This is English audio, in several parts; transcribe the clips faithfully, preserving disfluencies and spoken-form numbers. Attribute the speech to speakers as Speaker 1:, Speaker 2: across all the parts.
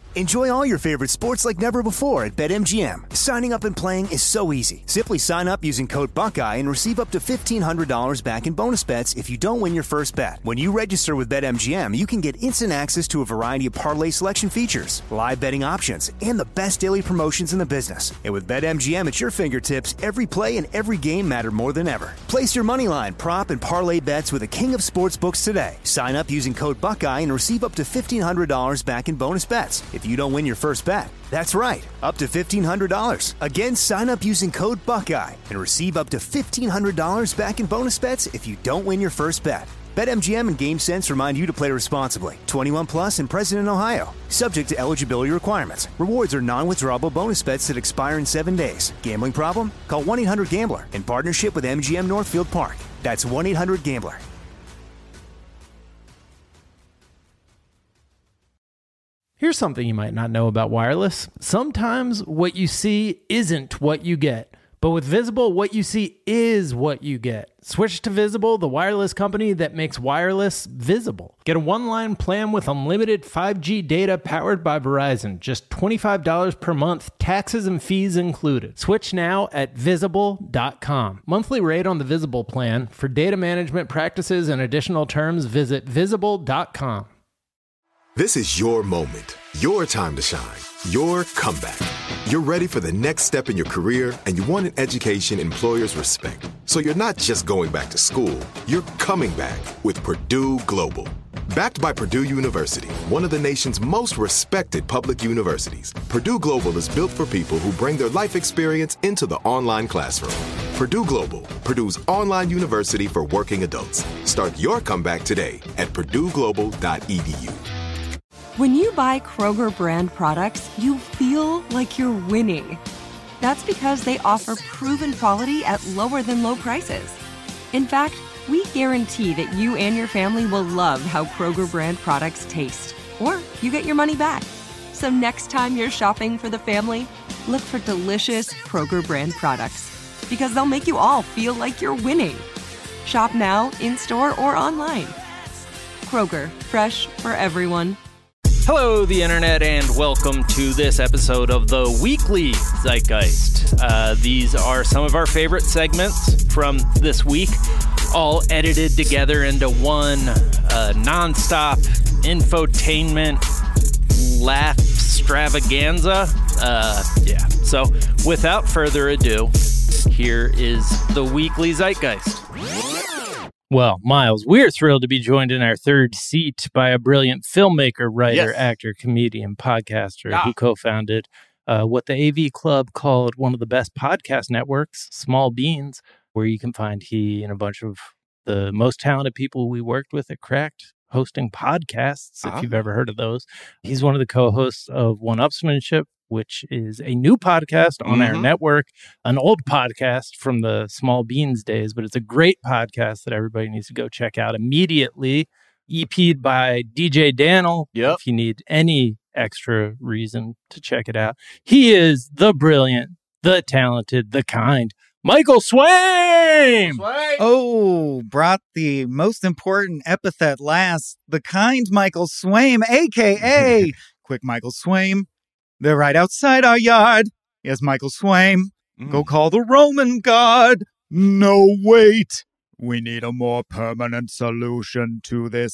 Speaker 1: Enjoy all your favorite sports like never before at BetMGM. Signing up and playing is so easy. Simply sign up using code Buckeye and receive up to fifteen hundred dollars back in bonus bets if you don't win your first bet. When you register with BetMGM, you can get instant access to a variety of parlay selection features, live betting options, and the best daily promotions in the business. And with BetMGM at your fingertips, every play and every game matter more than ever. Place your moneyline, prop, and parlay bets with the king of sportsbooks today. Sign up using code Buckeye and receive up to fifteen hundred dollars back in bonus bets if you don't win your first bet. That's right, up to fifteen hundred dollars. Again, sign up using code Buckeye and receive up to fifteen hundred dollars back in bonus bets if you don't win your first bet. BetMGM and GameSense remind you to play responsibly. twenty-one plus and present in Ohio. Subject to eligibility requirements. Rewards are non-withdrawable bonus bets that expire in seven days. Gambling problem? Call one eight hundred gambler in partnership with M G M Northfield Park. That's one eight hundred gambler.
Speaker 2: Here's something you might not know about wireless. Sometimes what you see isn't what you get. But with Visible, what you see is what you get. Switch to Visible, the wireless company that makes wireless visible. Get a one-line plan with unlimited five G data powered by Verizon. Just twenty-five dollars per month, taxes and fees included. Switch now at visible dot com. Monthly rate on the Visible plan. For data management practices and additional terms, visit visible dot com.
Speaker 3: This is your moment, your time to shine, your comeback. You're ready for the next step in your career, and you want an education employers respect. So you're not just going back to school, you're coming back with Purdue Global. Backed by Purdue University, one of the nation's most respected public universities, Purdue Global is built for people who bring their life experience into the online classroom. Purdue Global, Purdue's online university for working adults. Start your comeback today at purdue global dot e d u.
Speaker 4: When you buy Kroger brand products, you feel like you're winning. That's because they offer proven quality at lower than low prices. In fact, we guarantee that you and your family will love how Kroger brand products taste, or you get your money back. So next time you're shopping for the family, look for delicious Kroger brand products, because they'll make you all feel like you're winning. Shop now, in-store, or online. Kroger, fresh for everyone.
Speaker 2: Hello, the internet, and welcome to this episode of the Weekly Zeitgeist. Uh, these are some of our favorite segments from this week, all edited together into one uh, nonstop infotainment laugh extravaganza. Uh, yeah, so without further ado, here is the Weekly Zeitgeist. Well, Miles, we're thrilled to be joined in our third seat by a brilliant filmmaker, writer,
Speaker 5: yes.
Speaker 2: actor, comedian, podcaster
Speaker 5: yeah.
Speaker 2: who co-founded uh, what the A V Club called one of the best podcast networks, Small Beans, where you can find he and a bunch of the most talented people we worked with at Cracked hosting podcasts,
Speaker 5: uh-huh.
Speaker 2: if you've ever heard of those. He's one of the co-hosts of One-Upsmanship, which is a new podcast on mm-hmm. our network, an old podcast from the Small Beans days, but it's a great podcast that everybody needs to go check out immediately. E P'd by D J Daniel,
Speaker 5: yep.
Speaker 2: if you need any extra reason to check it out. He is the brilliant, the talented, the kind, Michael Swaim!
Speaker 5: Swaim!
Speaker 6: Oh, brought the most important epithet last, the kind Michael Swaim, a k a. Quick Michael Swaim. They're right outside our yard. Yes, Michael Swaim.
Speaker 5: Mm.
Speaker 6: Go call the Roman guard. No, wait. We need a more permanent solution to this,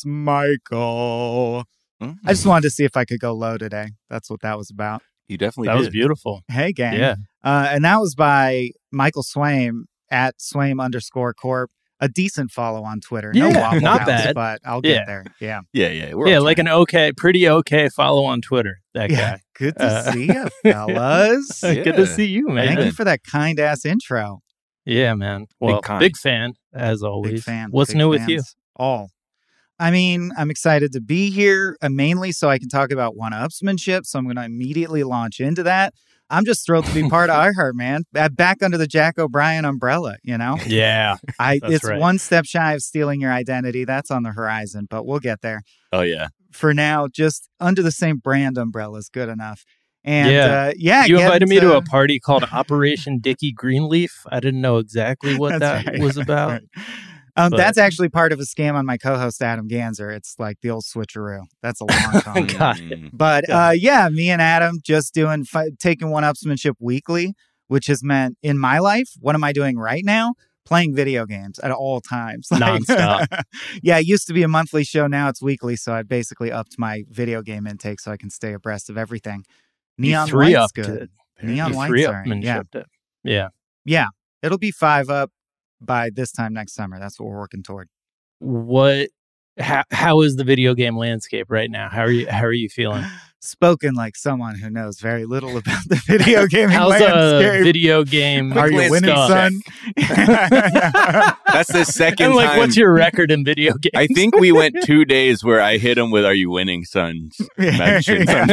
Speaker 6: Michael.
Speaker 5: Mm.
Speaker 6: I just wanted to see if I could go low today. That's what that was about.
Speaker 5: You definitely
Speaker 2: That
Speaker 5: did.
Speaker 2: was beautiful.
Speaker 6: Hey, gang.
Speaker 2: Yeah.
Speaker 6: Uh, and that was by Michael Swaim at Swaim underscore corp. A decent follow on Twitter. No
Speaker 2: Yeah,
Speaker 6: Waffle
Speaker 2: not
Speaker 6: House,
Speaker 2: bad.
Speaker 6: but I'll get
Speaker 2: Yeah.
Speaker 6: there. Yeah.
Speaker 5: Yeah, yeah. We're
Speaker 2: Yeah,
Speaker 5: on
Speaker 2: like
Speaker 5: track.
Speaker 2: an okay, pretty okay follow on Twitter, that
Speaker 6: Yeah.
Speaker 2: guy.
Speaker 6: Good to
Speaker 2: Uh,
Speaker 6: see you, fellas.
Speaker 5: Yeah.
Speaker 2: Good to see you, man.
Speaker 6: Thank you for that kind ass intro.
Speaker 2: Yeah, man. Well,
Speaker 5: kind.
Speaker 2: big fan, as always.
Speaker 6: Big fan.
Speaker 2: What's
Speaker 6: Big
Speaker 2: new with you?
Speaker 6: fans. All. I mean, I'm excited to be here, uh, mainly so I can talk about One-Upsmanship. So I'm going to immediately launch into that. I'm just thrilled to be part of iHeart, man. Back under the Jack O'Brien umbrella, you know?
Speaker 2: Yeah.
Speaker 6: I
Speaker 2: That's
Speaker 6: It's
Speaker 2: right.
Speaker 6: one step shy of stealing your identity. That's on the horizon, but we'll get there.
Speaker 5: Oh, yeah.
Speaker 6: For now, just under the same brand umbrella is good enough. And
Speaker 2: Yeah.
Speaker 6: uh, yeah,
Speaker 2: You
Speaker 6: get
Speaker 2: invited me to
Speaker 6: into-
Speaker 2: a party called Operation Dickie Greenleaf. I didn't know exactly what that
Speaker 6: That's right.
Speaker 2: was about.
Speaker 6: Right. Um,
Speaker 2: But-
Speaker 6: that's actually part of a scam on my co-host Adam Ganzer. It's like the old switcheroo. That's a long time.
Speaker 2: Got it.
Speaker 6: But uh, yeah, me and Adam just doing fi- taking one-upsmanship weekly, which has meant in my life, what am I doing right now? Playing video games at all times. Like-
Speaker 2: Nonstop.
Speaker 6: Yeah, it used to be a monthly show. Now it's weekly. So I basically upped my video game intake so I can stay abreast of everything. Neon
Speaker 2: three
Speaker 6: White's
Speaker 2: up
Speaker 6: good.
Speaker 2: to
Speaker 6: Neon
Speaker 2: you
Speaker 6: White's
Speaker 2: three
Speaker 6: all
Speaker 2: up
Speaker 6: right.
Speaker 2: and
Speaker 6: Yeah.
Speaker 2: shipped it. Yeah.
Speaker 6: Yeah. It'll be five up by this time next summer. That's what we're working toward.
Speaker 2: What? How, how is the video game landscape right now? How are you? How are you feeling?
Speaker 6: Spoken like someone who knows very little about the video gaming
Speaker 2: How's a
Speaker 6: landscape.
Speaker 2: video game?
Speaker 6: Are you winning,
Speaker 2: stuff?
Speaker 6: son?
Speaker 5: That's the second
Speaker 2: And like,
Speaker 5: time.
Speaker 2: what's your record in video games?
Speaker 5: I think we went two days where I hit him with "Are you winning, sons?" mentions on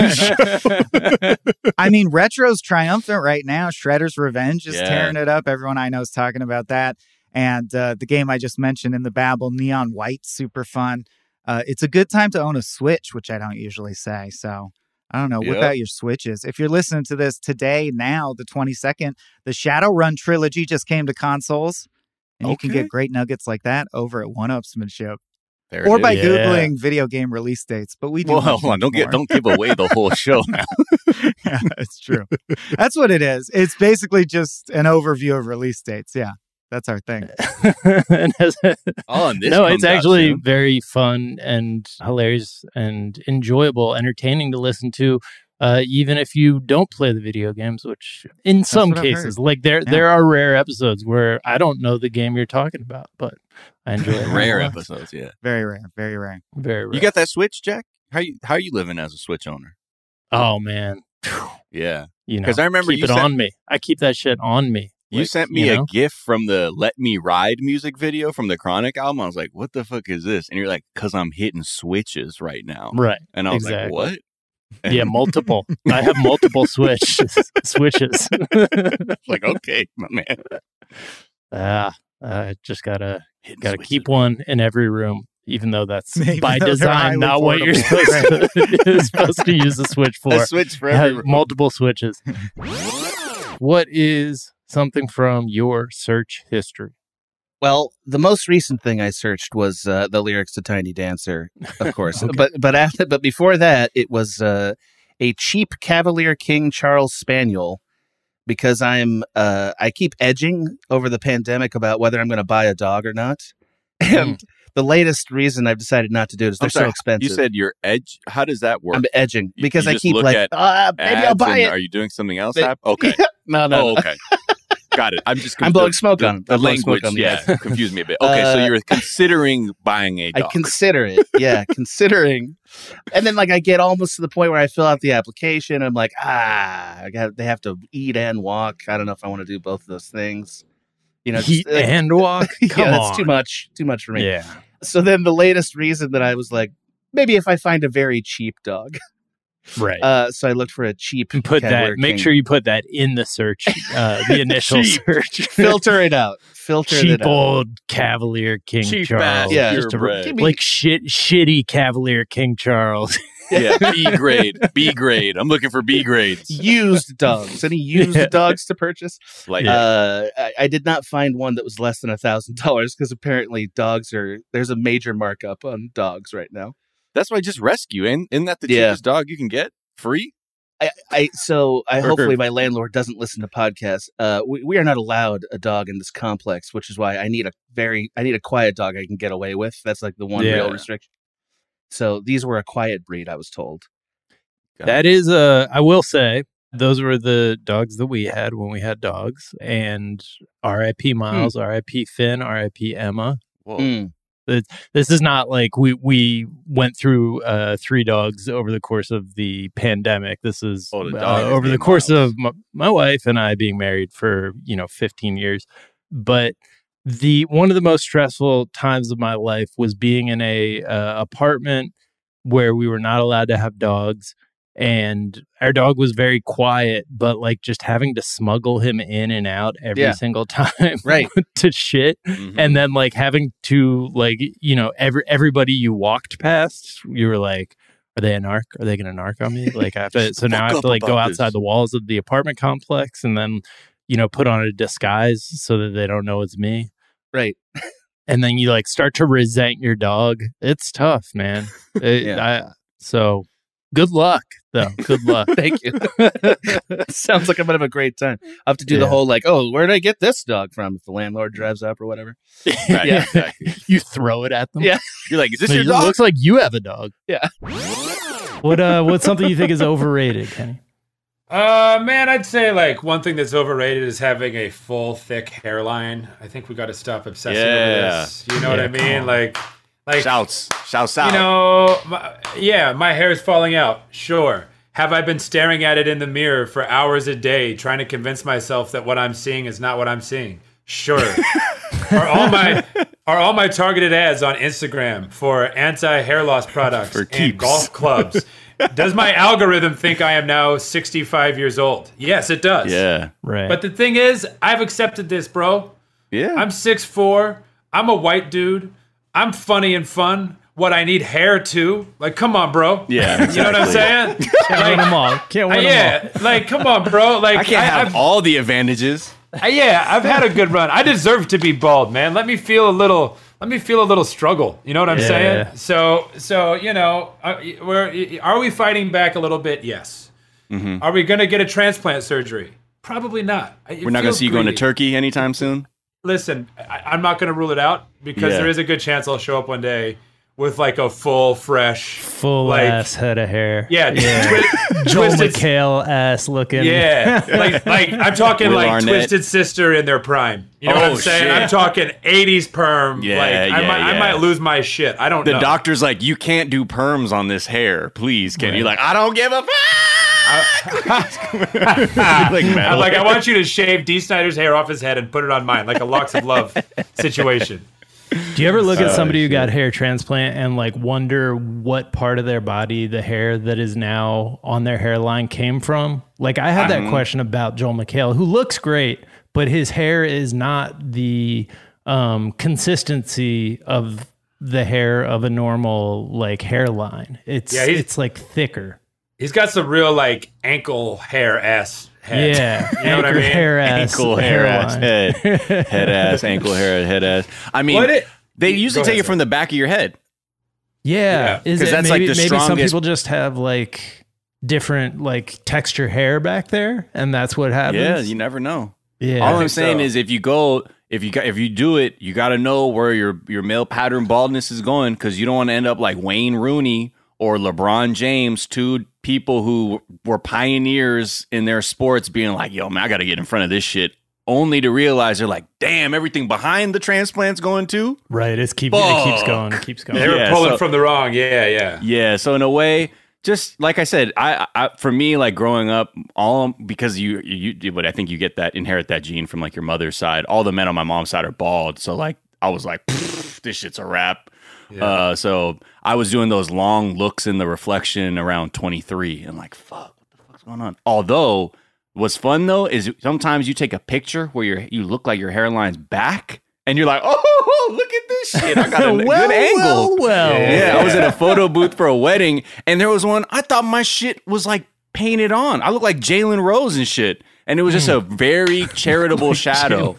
Speaker 5: the show.
Speaker 6: I mean, Retro's triumphant right now. Shredder's Revenge is
Speaker 5: Yeah.
Speaker 6: tearing it up. Everyone I know is talking about that. And uh, the game I just mentioned in the babble, Neon White, super fun. Uh, it's a good time to own a Switch, which I don't usually say. So I don't know. Whip
Speaker 5: Yep.
Speaker 6: out your Switches. If you're listening to this today, now, the twenty-second, the Shadowrun trilogy just came to consoles. And you can
Speaker 5: Okay.
Speaker 6: get great nuggets like that over at one-upsmanship.
Speaker 5: There
Speaker 6: Or
Speaker 5: it
Speaker 6: by
Speaker 5: is.
Speaker 2: Yeah.
Speaker 6: Googling video game release dates. But we do.
Speaker 5: Well,
Speaker 6: much,
Speaker 5: hold on. Don't
Speaker 6: much
Speaker 5: get
Speaker 6: more.
Speaker 5: don't give away the whole show now.
Speaker 6: Yeah, it's true. That's what it is. It's basically just an overview of release dates. Yeah, that's our thing.
Speaker 2: And as-
Speaker 5: Oh, and this
Speaker 2: no,
Speaker 5: comes
Speaker 2: it's
Speaker 5: out
Speaker 2: actually
Speaker 5: soon.
Speaker 2: very fun and hilarious and enjoyable, entertaining to listen to. Uh, even if you don't play the video games, which in some
Speaker 6: what I've
Speaker 2: cases,
Speaker 6: heard.
Speaker 2: like there,
Speaker 6: Yeah.
Speaker 2: there are rare episodes where I don't know the game you're talking about, but I enjoy it.
Speaker 5: rare
Speaker 2: a lot.
Speaker 5: episodes. Yeah,
Speaker 6: Very rare. Very rare.
Speaker 2: Very rare.
Speaker 5: you got that Switch, Jack? How you how you living as a Switch owner?
Speaker 2: Oh man,
Speaker 5: Yeah,
Speaker 2: you know,
Speaker 5: 'Cause I remember
Speaker 2: keep
Speaker 5: you
Speaker 2: it
Speaker 5: sent-
Speaker 2: on me. I keep that shit on me.
Speaker 5: you
Speaker 2: Like,
Speaker 5: sent me
Speaker 2: you
Speaker 5: a
Speaker 2: know?
Speaker 5: GIF from the "Let Me Ride" music video from the Chronic album. I was like, "What the fuck is this?" And you're like, "Cause I'm hitting switches right now."
Speaker 2: right.
Speaker 5: And I was
Speaker 2: Exactly.
Speaker 5: like, "What?"
Speaker 2: Yeah, multiple. I have multiple switch switches.
Speaker 5: Like, okay, my man.
Speaker 2: Ah, I just gotta
Speaker 5: Hitting
Speaker 2: gotta
Speaker 5: switches.
Speaker 2: keep one in every room, even though that's
Speaker 6: Even
Speaker 2: by
Speaker 6: though they're
Speaker 2: design
Speaker 6: highly
Speaker 2: not what you're
Speaker 6: portable.
Speaker 2: supposed to, you're supposed to use the switch for.
Speaker 5: A switch for
Speaker 2: Have
Speaker 5: every room.
Speaker 2: multiple switches. What is something from your search history?
Speaker 7: Well, the most recent thing I searched was uh, the lyrics to Tiny Dancer, of course.
Speaker 2: Okay.
Speaker 7: But but after but before that, it was uh, a cheap Cavalier King Charles Spaniel, because I'm uh, I keep edging over the pandemic about whether I'm going to buy a dog or not. And the latest reason I've decided not to do it is
Speaker 5: I'm
Speaker 7: they're so
Speaker 5: sorry,
Speaker 7: expensive.
Speaker 5: You said your edge. How does that work?
Speaker 7: I'm edging
Speaker 5: You-
Speaker 7: because
Speaker 5: you
Speaker 7: I
Speaker 5: just
Speaker 7: keep
Speaker 5: look
Speaker 7: like,
Speaker 5: at
Speaker 7: ah, maybe I'll
Speaker 5: Ads
Speaker 7: buy
Speaker 5: and
Speaker 7: it.
Speaker 5: Are you doing something else?
Speaker 7: They-
Speaker 5: Hap? Okay.
Speaker 7: no, no,
Speaker 5: Oh,
Speaker 7: no.
Speaker 5: okay. Got it. I'm just
Speaker 7: I'm
Speaker 5: the-
Speaker 7: blowing smoke
Speaker 5: the,
Speaker 7: on it.
Speaker 5: The
Speaker 7: I'm blowing smoke
Speaker 5: language,
Speaker 7: on the
Speaker 5: yeah,
Speaker 7: ad.
Speaker 5: confused me a bit. Okay, so
Speaker 7: Uh,
Speaker 5: you're considering buying a
Speaker 7: I
Speaker 5: dog.
Speaker 7: consider it. Yeah, considering. And then like I get almost to the point where I fill out the application. I'm like, ah, I got they have to eat and walk. I don't know if I want to do both of those things. You know,
Speaker 2: Heat
Speaker 7: just, like,
Speaker 2: and walk? Come
Speaker 7: yeah,
Speaker 2: on.
Speaker 7: that's too much. Too much for me.
Speaker 2: Yeah.
Speaker 7: So then the latest reason that I was like, maybe if I find a very cheap dog.
Speaker 2: Right.
Speaker 7: Uh, so I looked for a cheap.
Speaker 2: And put
Speaker 7: Cavalier
Speaker 2: that, make
Speaker 7: King.
Speaker 2: sure you put that in the search, uh, the initial
Speaker 5: Cheap.
Speaker 2: search.
Speaker 7: filter it out. Filter
Speaker 2: Cheap
Speaker 7: it out.
Speaker 2: old Cavalier King
Speaker 5: Cheap
Speaker 2: Charles.
Speaker 5: ass
Speaker 7: Yeah.
Speaker 2: Just a,
Speaker 5: purebred.
Speaker 7: Give me-
Speaker 2: like shit, shitty Cavalier King Charles.
Speaker 5: Yeah, B grade, B grade. I'm looking for B grades.
Speaker 7: Used dogs. Any used
Speaker 2: Yeah.
Speaker 7: dogs to purchase?
Speaker 5: Like,
Speaker 7: Uh, I, I did not find one that was less than a thousand dollars because apparently dogs are there's a major markup on dogs right now.
Speaker 5: that's why just rescue. Ain't, isn't that the
Speaker 7: Yeah.
Speaker 5: cheapest dog you can get? Free?
Speaker 7: I, I so I
Speaker 5: Or-
Speaker 7: hopefully my landlord doesn't listen to podcasts. Uh, we, we are not allowed a dog in this complex, which is why I need a very I need a quiet dog I can get away with. That's like the one
Speaker 2: Yeah.
Speaker 7: real restriction. So these were a quiet breed, I was told.
Speaker 2: That is, uh, I will say, those were the dogs that we had when we had dogs. And R I P Miles, R I P Finn, R I P Emma.
Speaker 5: Whoa.
Speaker 7: Mm.
Speaker 2: This is not like we we went through uh, three dogs over the course of the pandemic. This is
Speaker 5: Oh, the
Speaker 2: uh,
Speaker 5: dog is
Speaker 2: over the
Speaker 5: named
Speaker 2: course
Speaker 5: Miles.
Speaker 2: of my, my wife and I being married for you know fifteen years. But the one of the most stressful times of my life was being in a uh, apartment where we were not allowed to have dogs. And our dog was very quiet, but like just having to smuggle him in and out every
Speaker 7: Yeah.
Speaker 2: single time
Speaker 7: Right.
Speaker 2: to shit.
Speaker 5: Mhm.
Speaker 2: And then like having to like, you know, every everybody you walked past, you were like, are they a narc? Are they going to narc on me? Like I have to, so now I have
Speaker 5: Fuck
Speaker 2: to
Speaker 5: up
Speaker 2: like go
Speaker 5: about
Speaker 2: outside
Speaker 5: this.
Speaker 2: the walls of the apartment complex and then, you know, put on a disguise so that they don't know it's me.
Speaker 7: Right.
Speaker 2: and then you like start to resent your dog. It's tough, man. It,
Speaker 5: Yeah.
Speaker 2: I, so good luck, though. Good luck.
Speaker 7: Thank you. Sounds like I'm gonna have a great time. I have to do
Speaker 2: Yeah.
Speaker 7: the whole like, oh, where did I get this dog from? If the landlord drives up or whatever.
Speaker 5: Right,
Speaker 2: Yeah.
Speaker 5: exactly.
Speaker 2: You throw it at them.
Speaker 7: Yeah.
Speaker 5: You're like, is this
Speaker 2: So
Speaker 5: your
Speaker 2: it
Speaker 5: dog?
Speaker 2: looks like you have a dog.
Speaker 7: Yeah.
Speaker 2: What uh what's something you think is overrated, Kenny?
Speaker 8: Uh, man, I'd say like one thing that's overrated is having a full, thick hairline. I think we got to stop obsessing over
Speaker 5: Yeah.
Speaker 8: this. You know what
Speaker 2: Yeah,
Speaker 8: I mean? Like, like
Speaker 5: Shouts. Shouts out.
Speaker 8: you know, my, yeah, my hair is falling out. Sure. Have I been staring at it in the mirror for hours a day, trying to convince myself that what I'm seeing is not what I'm seeing? Sure. are all my are all my targeted ads on Instagram for anti-hair loss products
Speaker 5: For
Speaker 8: and
Speaker 5: keeps.
Speaker 8: golf clubs? Does my algorithm think I am now sixty-five years old? Yes, it does.
Speaker 5: Yeah.
Speaker 2: Right.
Speaker 8: But the thing is, I've accepted this, bro.
Speaker 5: Yeah.
Speaker 8: I'm six foot four. I'm a white dude. I'm funny and fun. What, I need hair too? Like, come on, bro.
Speaker 5: Yeah,
Speaker 8: You know what I'm saying?
Speaker 2: Can't win them all. Can't
Speaker 8: Uh,
Speaker 2: win them
Speaker 8: yeah, like, come on, bro. Like,
Speaker 5: I can't have
Speaker 8: I've-
Speaker 5: all the advantages.
Speaker 8: uh, yeah, I've had a good run. I deserve to be bald, man. Let me feel a little. Let me feel a little struggle. You know what I'm
Speaker 2: Yeah.
Speaker 8: saying? So, so you know, uh, we're are we fighting back a little bit? Yes. Are we gonna get a transplant surgery? Probably not. It
Speaker 5: We're not going to
Speaker 8: feels
Speaker 5: see you going to
Speaker 8: greedy.
Speaker 5: Turkey anytime soon.
Speaker 8: Listen, I, I'm not gonna rule it out because
Speaker 5: Yeah.
Speaker 8: there is a good chance I'll show up one day with like a full, fresh,
Speaker 2: Full
Speaker 8: like,
Speaker 2: ass head of hair.
Speaker 8: yeah, twi-
Speaker 2: Joel
Speaker 8: twisted.
Speaker 2: McHale ass looking.
Speaker 8: Yeah, like like I'm talking
Speaker 5: Will
Speaker 8: like
Speaker 5: Arnett.
Speaker 8: Twisted Sister in their prime. You know what
Speaker 5: Oh,
Speaker 8: I'm saying?
Speaker 5: shit.
Speaker 8: I'm talking eighties perm.
Speaker 5: Yeah,
Speaker 8: like I
Speaker 5: yeah,
Speaker 8: might I
Speaker 5: yeah.
Speaker 8: might lose my shit. I don't
Speaker 5: The
Speaker 8: know.
Speaker 5: doctor's like, you can't do perms on this hair. Please, can you? Like, I don't give a fuck. like
Speaker 8: I'm
Speaker 5: metal.
Speaker 8: like, I want you to shave D. Snyder's hair off his head and put it on mine, like a Locks of Love situation.
Speaker 2: Do you ever look at
Speaker 5: Oh,
Speaker 2: somebody who
Speaker 5: shit.
Speaker 2: got hair transplant and like wonder what part of their body the hair that is now on their hairline came from? Like I had that question about Joel McHale, who looks great, but his hair is not the um, consistency of the hair of a normal like hairline. It's
Speaker 8: Yeah, he's-
Speaker 2: it's like thicker.
Speaker 8: He's got some real like ankle hair ass head.
Speaker 2: Yeah,
Speaker 8: You know what I
Speaker 2: anchor
Speaker 8: mean?
Speaker 2: hair ass
Speaker 5: ankle hair ass
Speaker 2: hairline.
Speaker 5: head, head ass, ankle hair, head ass. I mean,
Speaker 8: What it-
Speaker 5: they
Speaker 8: Go
Speaker 5: usually
Speaker 8: ahead,
Speaker 5: take it
Speaker 8: sir.
Speaker 5: from the back of your head.
Speaker 2: Yeah,
Speaker 8: Yeah,
Speaker 2: is
Speaker 5: 'cause
Speaker 2: it
Speaker 5: that's, like,
Speaker 2: maybe,
Speaker 5: the
Speaker 2: maybe some
Speaker 5: strongest-
Speaker 2: people just have like different like texture hair back there, and that's what happens.
Speaker 5: Yeah, you never know.
Speaker 2: yeah.
Speaker 5: All I'm
Speaker 8: think
Speaker 5: saying
Speaker 8: so.
Speaker 5: is, if you go, if you got, if you do it, you got to know where your your male pattern baldness is going, because you don't want to end up like Wayne Rooney or LeBron James, two people who were pioneers in their sports, being like, "Yo, man, I got to get in front of this shit," only to realize they're like, "Damn, everything behind the transplant's going too."
Speaker 2: Right, it's keep it keeps
Speaker 5: Fuck.
Speaker 2: going, it keeps going.
Speaker 8: They were
Speaker 5: Yeah,
Speaker 8: pulling
Speaker 5: so-
Speaker 8: from the wrong. Yeah, yeah.
Speaker 5: Yeah, so in a way, just like I said, I, I for me, like growing up, all because you you but I think you get that inherit that gene from like your mother's side. All the men on my mom's side are bald, so like I was like, this shit's a wrap. Uh, so I was doing those long looks in the reflection around twenty-three, and like, fuck, what the fuck's going on? Although, what's fun though is sometimes you take a picture where you you look like your hairline's back, and you're like, oh, look at this shit, I got a
Speaker 2: well,
Speaker 5: good angle.
Speaker 2: well, well.
Speaker 5: Yeah, I was in a photo booth for a wedding, and there was one, I thought my shit was like painted on. I looked like Jalen Rose and shit. And it was just a very charitable shadow.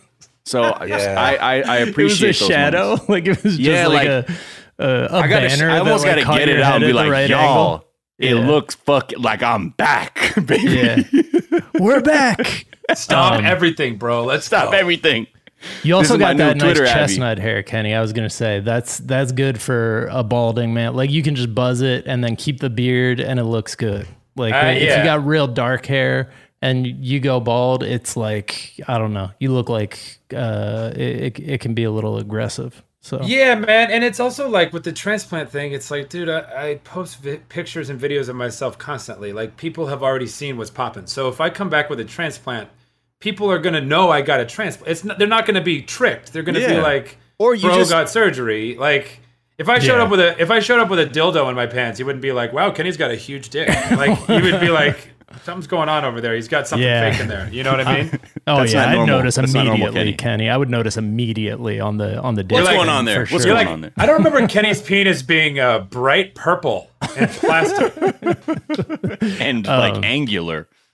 Speaker 5: So
Speaker 8: Yeah.
Speaker 5: I, I, I
Speaker 2: It was
Speaker 5: appreciate
Speaker 2: a
Speaker 5: those
Speaker 2: shadow,
Speaker 5: moments.
Speaker 2: like it was just
Speaker 5: Yeah,
Speaker 2: like,
Speaker 5: like,
Speaker 2: a a, a
Speaker 5: I gotta,
Speaker 2: banner.
Speaker 5: I almost
Speaker 2: that,
Speaker 5: got
Speaker 2: like,
Speaker 5: to
Speaker 2: caught
Speaker 5: get
Speaker 2: your
Speaker 5: it out
Speaker 2: head
Speaker 5: and be
Speaker 2: at the
Speaker 5: like,
Speaker 2: right
Speaker 5: y'all,
Speaker 2: angle.
Speaker 5: it
Speaker 2: Yeah.
Speaker 5: looks fuck like I'm back, baby.
Speaker 2: Yeah, we're back.
Speaker 8: Stop
Speaker 2: Um,
Speaker 8: everything, bro. Let's
Speaker 5: Stop
Speaker 8: go.
Speaker 5: everything.
Speaker 2: You also
Speaker 5: is my
Speaker 2: got
Speaker 5: new
Speaker 2: that nice
Speaker 5: Twitter, Abby.
Speaker 2: chestnut hair, Kenny. I was gonna say that's that's good for a balding man. Like you can just buzz it and then keep the beard, and it looks good. Like
Speaker 8: Uh,
Speaker 2: if
Speaker 8: yeah.
Speaker 2: you got real dark hair and you go bald, it's like I don't know. You look like uh, it. It can be a little aggressive. So
Speaker 8: Yeah, man, and it's also like with the transplant thing. It's like, dude, I, I post vi- pictures and videos of myself constantly. Like people have already seen what's popping. So if I come back with a transplant, people are gonna know I got a transplant. It's not, they're not gonna be tricked. They're gonna be
Speaker 5: Yeah.
Speaker 8: like,
Speaker 5: Or you
Speaker 8: bro
Speaker 5: just-
Speaker 8: got surgery. Like if I showed
Speaker 2: Yeah.
Speaker 8: up with a if I showed up with a dildo in my pants, you wouldn't be like, wow, Kenny's got a huge dick. Like you would be like, something's going on over there. He's got something
Speaker 2: Yeah.
Speaker 8: fake in there. You know what I mean?
Speaker 2: Oh
Speaker 5: That's
Speaker 2: yeah,
Speaker 5: not
Speaker 2: I'd
Speaker 5: normal.
Speaker 2: notice
Speaker 5: That's not normal,
Speaker 2: immediately,
Speaker 5: Kenny.
Speaker 2: Kenny. I would notice immediately on the on the dick.
Speaker 5: What's
Speaker 8: like-
Speaker 5: going on there?
Speaker 2: for
Speaker 5: What's
Speaker 2: sure.
Speaker 5: going
Speaker 8: Like,
Speaker 5: on there?
Speaker 8: I don't remember Kenny's penis being uh, bright purple and plastic.
Speaker 5: And
Speaker 2: Um,
Speaker 5: like angular.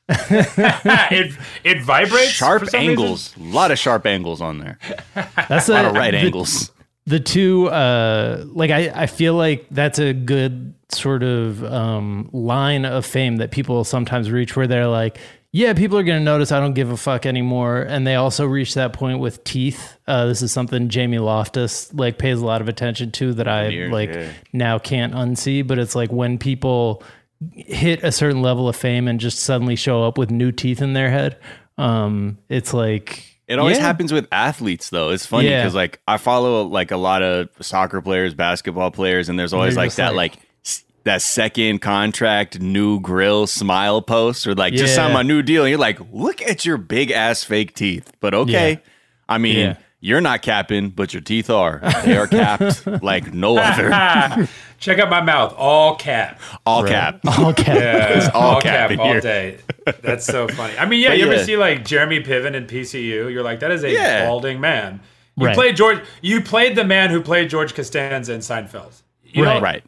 Speaker 8: it it vibrates.
Speaker 5: Sharp
Speaker 8: for some
Speaker 5: angles.
Speaker 8: reason?
Speaker 5: A lot of sharp angles on there.
Speaker 9: That's
Speaker 5: A lot
Speaker 9: a,
Speaker 5: of right
Speaker 9: the,
Speaker 5: angles.
Speaker 9: The two, uh, like I, I feel like that's a good sort of um, line of fame that people sometimes reach where they're like, yeah, people are going to notice I don't give a fuck anymore. And they also reach that point with teeth. Uh, this is something Jamie Loftus like pays a lot of attention to that I
Speaker 5: Weird,
Speaker 9: like
Speaker 5: yeah.
Speaker 9: now can't unsee. But it's like when people hit a certain level of fame and just suddenly show up with new teeth in their head, um, it's like...
Speaker 5: It always
Speaker 9: yeah.
Speaker 5: happens with athletes, though. It's funny
Speaker 9: Yeah.
Speaker 5: because, like, I follow like a lot of soccer players, basketball players, and there's always
Speaker 9: They're
Speaker 5: like
Speaker 9: just
Speaker 5: that,
Speaker 9: like-
Speaker 5: like, s- that second contract, new grill smile post, or like just signed
Speaker 9: Yeah.
Speaker 5: my new deal. And you're like, look at your big ass fake teeth. But okay,
Speaker 9: Yeah.
Speaker 5: I mean,
Speaker 9: Yeah.
Speaker 5: you're not capping, but your teeth are. They are capped like no other.
Speaker 8: Check out my mouth, all cap.
Speaker 5: All cap.
Speaker 9: Okay.
Speaker 8: Yeah,
Speaker 5: all
Speaker 8: all
Speaker 5: cap
Speaker 8: cap
Speaker 5: in
Speaker 8: all
Speaker 5: here.
Speaker 8: day. That's so funny. I mean, yeah,
Speaker 5: But
Speaker 8: you
Speaker 5: yeah.
Speaker 8: ever see like Jeremy Piven in P C U? You're like, that is a
Speaker 5: Yeah.
Speaker 8: balding man. You
Speaker 9: Right.
Speaker 8: played George. You played the man who played George Costanza in Seinfeld. You
Speaker 9: Right.
Speaker 8: don't-
Speaker 5: Right.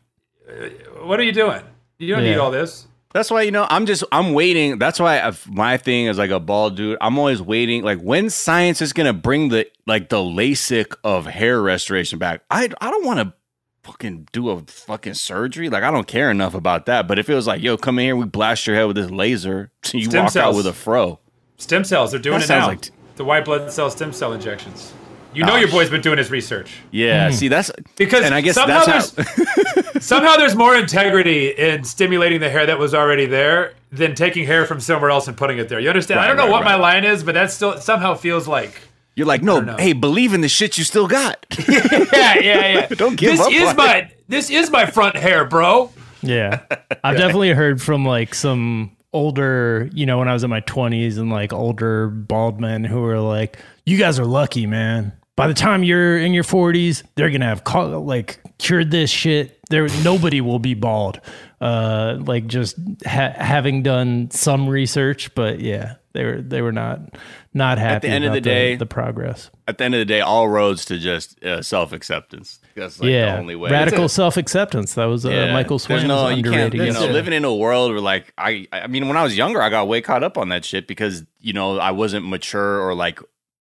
Speaker 8: What are you doing? You don't
Speaker 9: Yeah.
Speaker 8: need all this.
Speaker 5: That's why, you know, I'm just, I'm waiting. That's why I've, my thing is like a bald dude. I'm always waiting. Like, when science is going to bring the, like, the LASIK of hair restoration back. I, I don't want to fucking do a fucking surgery. Like, I don't care enough about that. But if it was like, yo, come in here, we blast your head with this laser, so you
Speaker 8: Stem
Speaker 5: walk
Speaker 8: cells.
Speaker 5: out with a fro.
Speaker 8: Stem cells. They're doing
Speaker 5: That
Speaker 8: it
Speaker 5: sounds
Speaker 8: now.
Speaker 5: like-
Speaker 8: the white blood cell stem cell injections. You know
Speaker 5: Oh,
Speaker 8: your
Speaker 5: sh-
Speaker 8: boy's been doing his research.
Speaker 5: Yeah. See, that's
Speaker 8: Because
Speaker 5: and I guess
Speaker 8: somehow
Speaker 5: that's how.
Speaker 8: there's somehow there's more integrity in stimulating the hair that was already there than taking hair from somewhere else and putting it there. You understand? I
Speaker 5: Right,
Speaker 8: don't know
Speaker 5: right,
Speaker 8: what my
Speaker 5: right.
Speaker 8: line is, but that still somehow feels like
Speaker 5: You're like, no,
Speaker 8: know.
Speaker 5: hey, believe in the shit you still got.
Speaker 8: yeah, yeah, yeah.
Speaker 5: Don't give
Speaker 8: this
Speaker 5: up
Speaker 8: is
Speaker 5: on
Speaker 8: my this is my front hair, bro.
Speaker 9: Yeah. I've definitely heard from like some older, you know, when I was in my twenties and like older bald men who were like, you guys are lucky, man. By the time you're in your forties, they're going to have co- like cured this shit. There, nobody will be bald. Uh, like just ha- having done some research, but yeah, they were, they were not, not happy
Speaker 5: end of
Speaker 9: about
Speaker 5: the day-
Speaker 9: the progress.
Speaker 5: At the end of the day, all roads to just uh, self acceptance. That's like
Speaker 9: yeah.
Speaker 5: the only way.
Speaker 9: Radical self-acceptance. That was uh,
Speaker 5: Yeah.
Speaker 9: Michael
Speaker 5: There's
Speaker 9: Swain's
Speaker 5: no, you can't,
Speaker 9: underrated.
Speaker 5: you know,
Speaker 9: yesterday.
Speaker 5: living in a world where like I, I mean, when I was younger, I got way caught up on that shit because you know I wasn't mature or like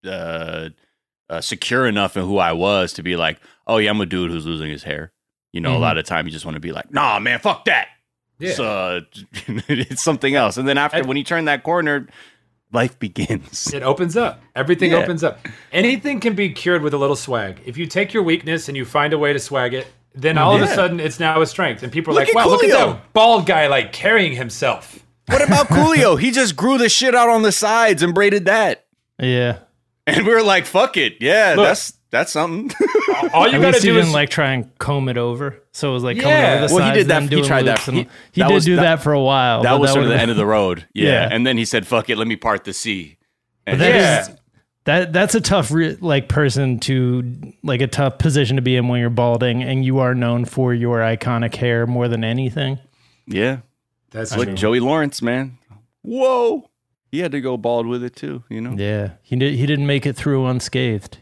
Speaker 5: uh, uh, secure enough in who I was to be like, oh yeah, I'm a dude who's losing his hair. You know,
Speaker 9: Mhm.
Speaker 5: a lot of time you just want to be like, nah, man, fuck that.
Speaker 8: Yeah.
Speaker 5: It's, uh, it's something else. And then after,
Speaker 8: And-
Speaker 5: when you turn that corner, life begins.
Speaker 8: It opens up. Everything
Speaker 5: Yeah.
Speaker 8: opens up. Anything can be cured with a little swag. If you take your weakness and you find a way to swag it, then all of a
Speaker 5: Yeah.
Speaker 8: sudden it's now a strength. And people are
Speaker 5: Look
Speaker 8: like,
Speaker 5: at
Speaker 8: wow, look at
Speaker 5: Coolio.
Speaker 8: that bald guy like carrying himself.
Speaker 5: What about Coolio? He just grew the shit out on the sides and braided that.
Speaker 9: Yeah.
Speaker 5: And we were like, fuck it. Yeah,
Speaker 8: Look.
Speaker 5: that's that's something.
Speaker 8: All you
Speaker 9: At
Speaker 8: got to
Speaker 9: least he
Speaker 8: do
Speaker 9: didn't
Speaker 8: is
Speaker 9: like try and comb it over, so it was like
Speaker 8: Yeah.
Speaker 9: coming over the
Speaker 5: Well, he
Speaker 9: sides.
Speaker 5: did that-
Speaker 9: and
Speaker 5: he
Speaker 9: doing
Speaker 5: tried that.
Speaker 9: loops and-
Speaker 5: He-
Speaker 9: He,
Speaker 5: that
Speaker 9: did
Speaker 5: was-
Speaker 9: do
Speaker 5: that-
Speaker 9: that, for a while.
Speaker 5: That
Speaker 9: but
Speaker 5: was sort of the
Speaker 9: would've-
Speaker 5: end of the road. Yeah.
Speaker 9: Yeah.
Speaker 5: And then he said, fuck it, let me part the sea. And
Speaker 9: That
Speaker 8: Yeah.
Speaker 9: is- that that's a tough re- like person to like a tough position to be in when you're balding and you are known for your iconic hair more than anything.
Speaker 5: yeah.
Speaker 8: That's
Speaker 5: Look,
Speaker 8: true.
Speaker 5: Joey Lawrence, man. Whoa. He had to go bald with it too, you know?
Speaker 9: Yeah, he did. He didn't make it through unscathed.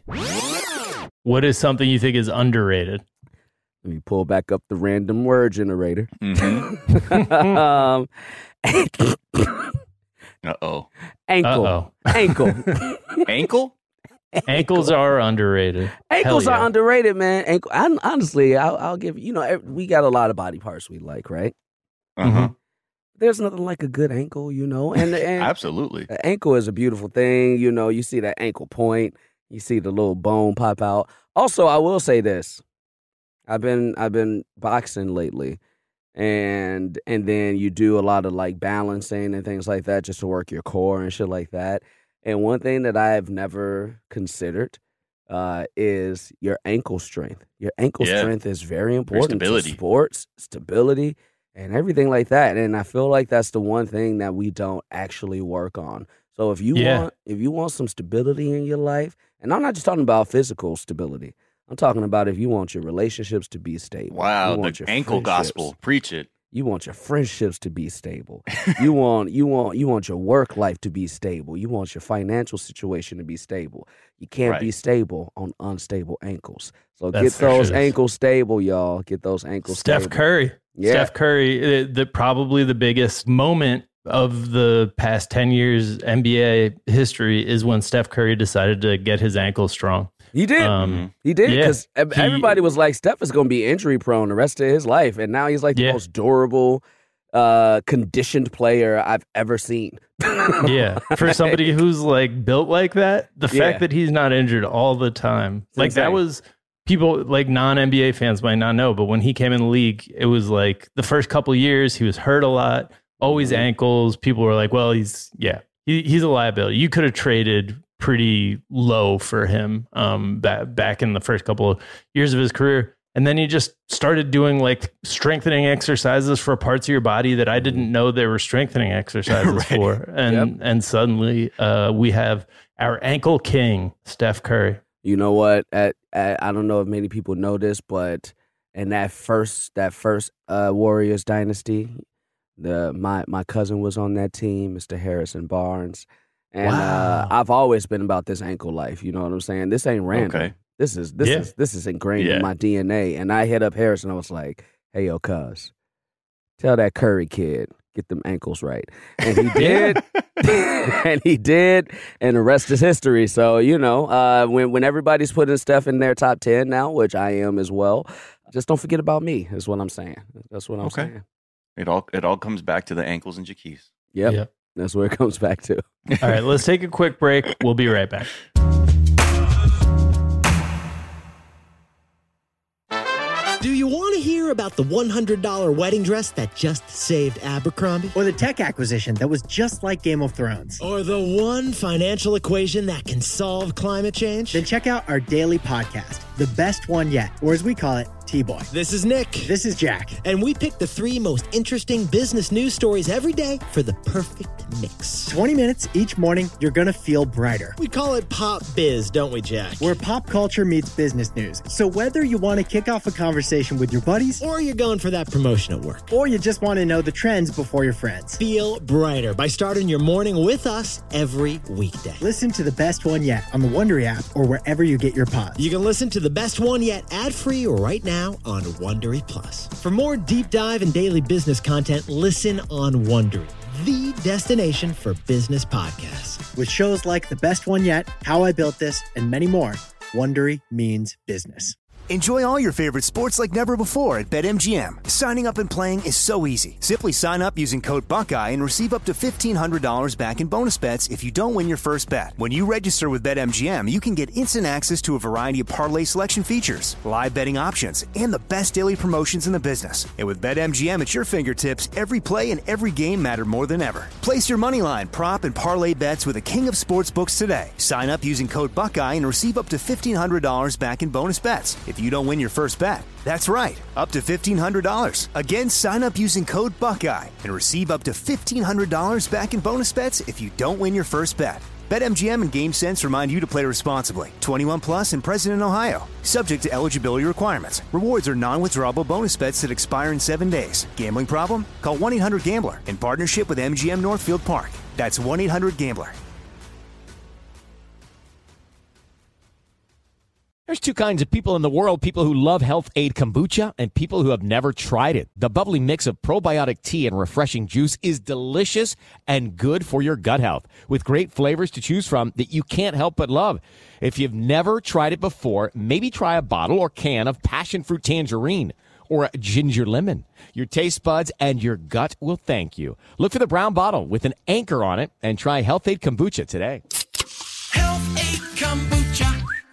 Speaker 9: What is something you think is underrated?
Speaker 10: Let me pull back up the random word generator.
Speaker 5: Mm-hmm.
Speaker 10: um,
Speaker 5: Uh-oh.
Speaker 10: ankle.
Speaker 9: Uh-oh.
Speaker 10: Ankle.
Speaker 5: Ankle?
Speaker 9: Ankles are underrated.
Speaker 10: Ankles
Speaker 9: Hell
Speaker 10: are
Speaker 9: yeah.
Speaker 10: underrated, man. Ankle. I, honestly, I'll, I'll give you know ev- we got a lot of body parts we like, right?
Speaker 5: Uh-huh.
Speaker 10: There's nothing like a good ankle, you know, and and
Speaker 5: Absolutely.
Speaker 10: the ankle is a beautiful thing. You know, you see that ankle point, you see the little bone pop out. Also, I will say this: I've been I've been boxing lately, and and then you do a lot of like balancing and things like that just to work your core and shit like that. And one thing that I've never considered uh, is your ankle strength. Your ankle
Speaker 5: Yeah.
Speaker 10: strength is very important
Speaker 5: stability.
Speaker 10: to sports, stability, and everything like that. And I feel like that's the one thing that we don't actually work on. So if you
Speaker 9: Yeah.
Speaker 10: want if you want some stability in your life, and I'm not just talking about physical stability. I'm talking about if you want your relationships to be stable.
Speaker 5: Wow,
Speaker 10: you want
Speaker 5: the
Speaker 10: your
Speaker 5: ankle
Speaker 10: friendships-
Speaker 5: gospel. Preach it.
Speaker 10: You want your friendships to be stable. you want you want you want your work life to be stable. You want your financial situation to be stable. You can't be
Speaker 5: Right.
Speaker 10: stable on unstable ankles. So
Speaker 9: That's
Speaker 10: get
Speaker 9: for
Speaker 10: those
Speaker 9: sure.
Speaker 10: ankles stable, y'all. Get those ankles
Speaker 9: Steph
Speaker 10: stable.
Speaker 9: Curry.
Speaker 10: Yeah.
Speaker 9: Steph Curry, uh, the probably the biggest moment of the past ten years N B A history is when Steph Curry decided to get his ankle strong.
Speaker 10: He did.
Speaker 9: Um,
Speaker 10: he did because
Speaker 9: yeah,
Speaker 10: everybody was like, Steph is going to be injury prone the rest of his life. And now he's like the
Speaker 9: yeah.
Speaker 10: most durable, uh, conditioned player I've ever seen.
Speaker 9: Yeah. For somebody who's like built like that, the
Speaker 10: Yeah.
Speaker 9: fact that he's not injured all the time,
Speaker 10: It's
Speaker 9: like
Speaker 10: insane.
Speaker 9: that was people like non-N B A fans might not know, but when he came in the league, it was like the first couple of years he was hurt a lot, always
Speaker 10: Mm-hmm.
Speaker 9: ankles. People were like, well, he's, yeah, he, he's a liability. You could have traded pretty low for him um, back, back in the first couple of years of his career. And then he just started doing like strengthening exercises for parts of your body that I didn't know there were strengthening exercises
Speaker 5: Right.
Speaker 9: for. And
Speaker 10: Yep.
Speaker 9: and suddenly uh, we have our ankle king, Steph Curry.
Speaker 10: You know what? At, at, I don't know if many people know this, but in that first that first uh, Warriors dynasty, the my my cousin was on that team, Mister Harrison Barnes, and uh,
Speaker 9: Wow.
Speaker 10: I've always been about this ankle life. You know what I'm saying? This ain't random.
Speaker 5: Okay.
Speaker 10: This is this
Speaker 9: Yeah.
Speaker 10: is this is ingrained
Speaker 5: Yeah.
Speaker 10: in my D N A. And I hit up Harrison. I was like, "Hey, yo, cuz, tell that Curry kid get them ankles right." And he did, and he did, and the rest is history. So you know, uh, when when everybody's putting Steph in their top ten now, which I am as well, just don't forget about me. Is what I'm saying. That's what I'm
Speaker 5: Okay.
Speaker 10: saying.
Speaker 5: It all it all comes back to the ankles and Jaquez.
Speaker 10: Yep,
Speaker 9: Yep.
Speaker 10: that's where it comes back to.
Speaker 9: All right, let's take a quick break. We'll be right back.
Speaker 11: Do you want to hear about the one hundred dollars wedding dress that just saved Abercrombie?
Speaker 12: Or the tech acquisition that was just like Game of Thrones?
Speaker 11: Or the one financial equation that can solve climate change?
Speaker 12: Then check out our daily podcast, The Best One Yet, or as we call it, T-Boy.
Speaker 11: This is Nick.
Speaker 12: This is Jack.
Speaker 11: And we pick the three most interesting business news stories every day for the perfect mix.
Speaker 12: twenty minutes each morning, you're going to feel brighter.
Speaker 11: We call it Pop Biz, don't we, Jack?
Speaker 12: Where pop culture meets business news. So whether you want to kick off a conversation with your buddies,
Speaker 11: Or you're going for that promotion at work.
Speaker 12: or you just want to know the trends before your friends,
Speaker 11: Feel brighter by starting your morning with us every weekday.
Speaker 12: listen to The Best One Yet on the Wondery app or wherever you get your pods.
Speaker 11: You can listen to the best one yet ad-free right now on Wondery Plus. For more deep dive and daily business content, listen on Wondery, the destination for business podcasts.
Speaker 12: With shows like The Best One Yet, How I Built This, and many more, Wondery means business.
Speaker 1: Enjoy all your favorite sports like never before at BetMGM. Signing up and playing is so easy. Simply sign up using code Buckeye and receive up to fifteen hundred dollars back in bonus bets if you don't win your first bet. When you register with BetMGM, you can get instant access to a variety of parlay selection features, live betting options, and the best daily promotions in the business. And with BetMGM at your fingertips, every play and every game matter more than ever. Place your moneyline, prop, and parlay bets with the king of sportsbooks today. Sign up using code Buckeye and receive up to fifteen hundred dollars back in bonus bets if you don't win your first bet. That's right, up to fifteen hundred dollars. Again, sign up using code Buckeye and receive up to fifteen hundred dollars back in bonus bets if you don't win your first bet. BetMGM and GameSense remind you to play responsibly. twenty-one plus and present in Ohio. Subject to eligibility requirements. Rewards are non-withdrawable bonus bets that expire in seven days. Gambling problem? Call one eight hundred gambler in partnership with M G M Northfield Park. That's one eight hundred gambler.
Speaker 13: There's two kinds of people in the world, people who love Health Aid Kombucha and people who have never tried it. The bubbly mix of probiotic tea and refreshing juice is delicious and good for your gut health, with great flavors to choose from that you can't help but love. If you've never tried it before, maybe try a bottle or can of passion fruit tangerine or ginger lemon. Your taste buds and your gut will thank you. Look for the brown bottle with an anchor on it and try Health Aid Kombucha today.
Speaker 11: Health Aid Kombucha.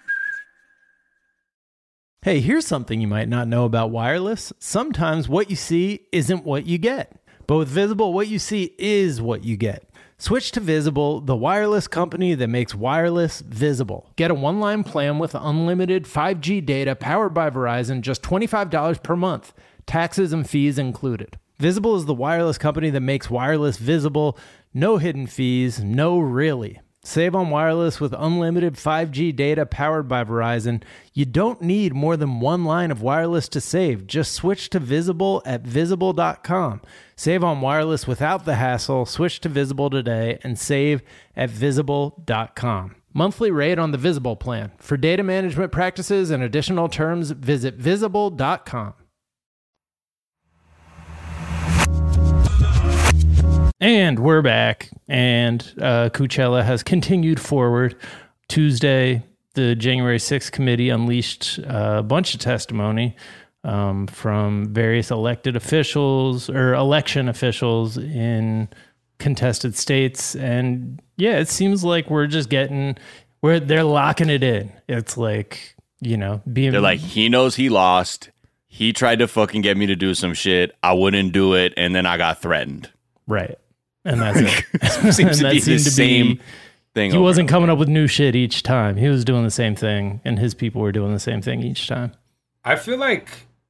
Speaker 9: Hey, here's something you might not know about wireless. Sometimes what you see isn't what you get. But with Visible, what you see is what you get. Switch to Visible, the wireless company that makes wireless visible. Get a one-line plan with unlimited five G data powered by Verizon, just twenty-five dollars per month, taxes and fees included. Visible is the wireless company that makes wireless visible. No hidden fees, no really. Save on wireless with unlimited five G data powered by Verizon. You don't need more than one line of wireless to save. Just switch to Visible at visible dot com. Save on wireless without the hassle. Switch to Visible today and save at visible dot com. Monthly rate on the Visible plan. For data management practices and additional terms, visit visible dot com. And we're back, and uh, Coachella has continued forward. Tuesday, the January sixth committee unleashed uh, a bunch of testimony um, from various elected officials or election officials in contested states. And yeah, it seems like we're just getting, where they're locking it in. It's like, you know, being.
Speaker 5: They're like, he knows he lost. He tried to fucking get me to do some shit. I wouldn't do it. And then I got threatened.
Speaker 9: Right. And that's it.
Speaker 5: Seems to
Speaker 9: that
Speaker 5: be the
Speaker 9: to
Speaker 5: same
Speaker 9: be,
Speaker 5: thing.
Speaker 9: He
Speaker 5: over
Speaker 9: wasn't
Speaker 5: and
Speaker 9: coming up with new shit each time. He was doing the same thing, and his people were doing the same thing each time.
Speaker 8: I feel like,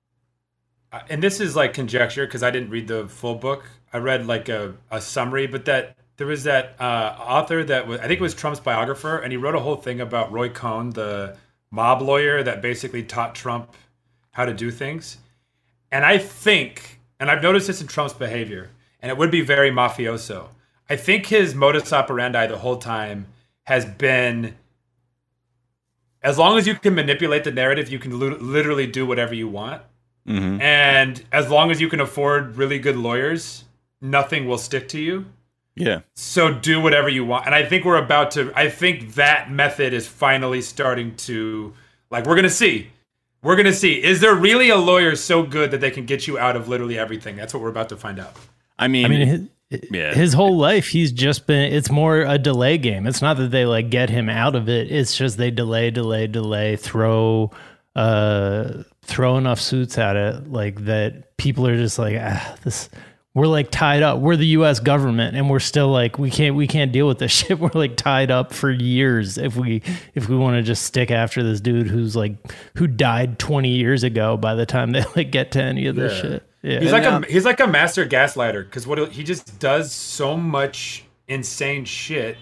Speaker 8: and this is like conjecture because I didn't read the full book. I read like a, a summary, but that there was that uh, author that was, I think it was Trump's biographer, and he wrote a whole thing about Roy Cohn, the mob lawyer that basically taught Trump how to do things. And I think, and I've noticed this in Trump's behavior, and it would be very mafioso. I think his modus operandi the whole time has been, as long as you can manipulate the narrative, you can li- literally do whatever you want.
Speaker 5: Mm-hmm.
Speaker 8: And as long as you can afford really good lawyers, nothing will stick to you.
Speaker 5: Yeah.
Speaker 8: So do whatever you want. And I think we're about to, I think that method is finally starting to, like, we're going to see. We're going to see. Is there really a lawyer so good that they can get you out of literally everything? That's what we're about to find out.
Speaker 5: I mean,
Speaker 9: I mean, his,
Speaker 5: yeah.
Speaker 9: his whole life, he's just been, it's more a delay game. It's not that they like get him out of it. It's just they delay, delay, delay, throw, uh, throw enough suits at it like that people are just like, ah, this, we're like tied up. We're the U S government and we're still like, we can't, we can't deal with this shit. We're like tied up for years if we, if we want to just stick after this dude who's like, who died twenty years ago by the time they like get to any of this
Speaker 8: Yeah.
Speaker 9: shit. Yeah.
Speaker 8: He's like a he's like a master gaslighter because what he just does so much insane shit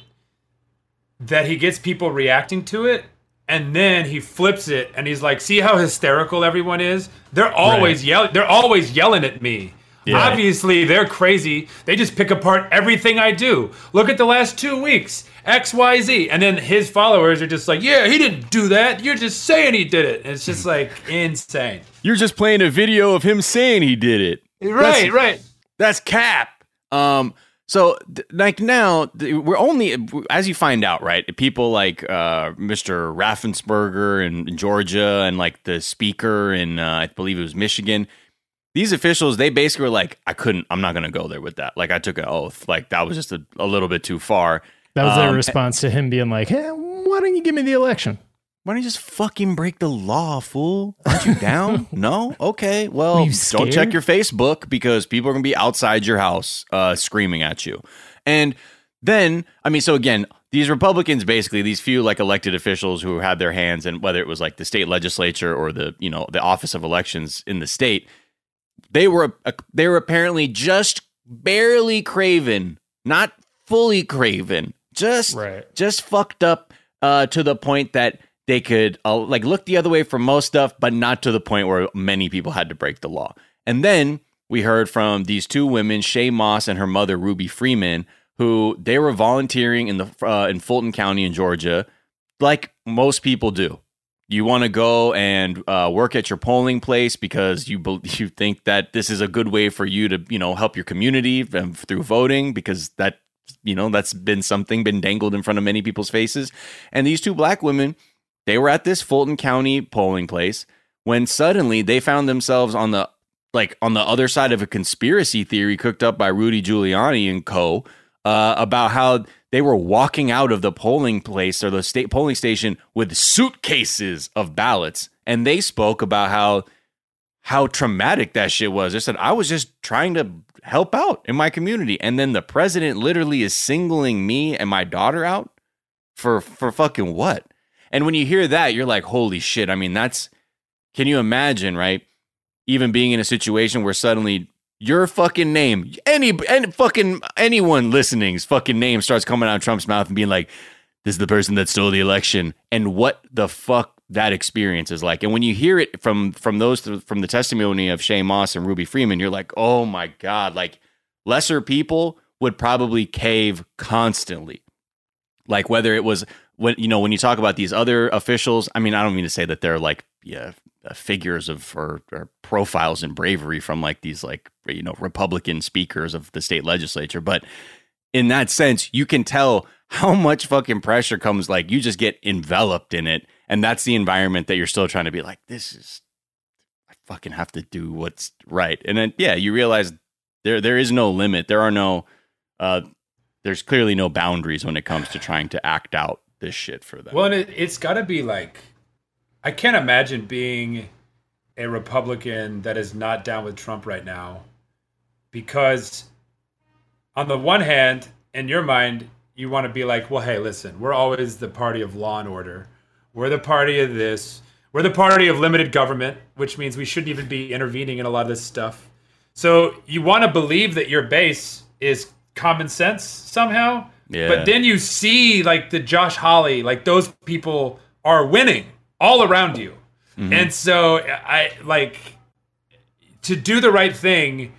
Speaker 8: that he gets people reacting to it, and then he flips it and he's like, "See how hysterical everyone is? They're always
Speaker 9: Right.
Speaker 8: yelling. They're always yelling at me.
Speaker 5: Yeah.
Speaker 8: Obviously, they're crazy. They just pick apart everything I do. Look at the last two weeks, X, Y, Z." And then his followers are just like, "Yeah, he didn't do that. You're just saying he did it." And it's just like insane.
Speaker 5: You're just playing a video of him saying he did it.
Speaker 8: Right,
Speaker 5: That's-
Speaker 8: right.
Speaker 5: That's cap. Um, so th- like now th- we're only, as you find out, right? People like uh, Mister Raffensperger in Georgia and like the speaker in, uh, I believe it was Michigan. These officials, they basically were like, I couldn't, I'm not going to go there with that. Like I took an oath. Like that was just a, a little bit too far.
Speaker 9: That was their
Speaker 5: Um,
Speaker 9: response to him being like, "Hey, why don't you give me the election?"
Speaker 5: Why don't you just fucking break the law, fool? Aren't you down? No? Okay. Well,
Speaker 9: Were you
Speaker 5: don't
Speaker 9: scared?
Speaker 5: check your Facebook because people are going to be outside your house uh, screaming at you. And then, I mean, so again, these Republicans, basically, these few like elected officials who had their hands in whether it was like the state legislature or the, you know, the Office of Elections in the state, they were uh, they were apparently just barely craven, not fully craven, just
Speaker 9: Right.
Speaker 5: just fucked up uh, to the point that they could uh, like look the other way for most stuff, but not to the point where many people had to break the law. And then we heard from these two women, Shay Moss and her mother, Ruby Freeman, who they were volunteering in the uh, in Fulton County in Georgia, like most people do. You want to go and uh, work at your polling place because you be- you think that this is a good way for you to, you know, help your community um, through voting, because that, you know, that's been something been dangled in front of many people's faces. And these two black women, they were at this Fulton County polling place when suddenly they found themselves on the like on the other side of a conspiracy theory cooked up by Rudy Giuliani and co. Uh, about how they were walking out of the polling place or the state polling station with suitcases of ballots. And they spoke about how how traumatic that shit was. They said, I was just trying to help out in my community. And then the president literally is singling me and my daughter out for for fucking what? And when you hear that, you're like, holy shit. I mean, that's, can you imagine, right? Even being in a situation where suddenly your fucking name, any, any fucking anyone listening's fucking name starts coming out of Trump's mouth and being like, this is the person that stole the election, and what the fuck that experience is like. And when you hear it from from those from the testimony of Shay Moss and Ruby Freeman, you're like, oh my God, like lesser people would probably cave constantly. Like whether it was when, you know, when you talk about these other officials, I mean, I don't mean to say that they're like, yeah, uh, figures of or, or profiles in bravery from like these like you know Republican speakers of the state legislature, but in that sense, you can tell how much fucking pressure comes. Like you just get enveloped in it, and that's the environment that you're still trying to be like, this is I fucking have to do what's right, and then yeah, you realize there there is no limit. There are no uh, there's clearly no boundaries when it comes to trying to act out this shit for them.
Speaker 8: Well, and it, it's got to be like, I can't imagine being a Republican that is not down with Trump right now, because on the one hand, in your mind, you want to be like, well, hey, listen, we're always the party of law and order. We're the party of this. We're the party of limited government, which means we shouldn't even be intervening in a lot of this stuff. So you want to believe that your base is common sense somehow.
Speaker 5: Yeah.
Speaker 8: But then you see like the Josh Hawley, like those people are winning all around you. Mm-hmm. And so I like to do the right thing.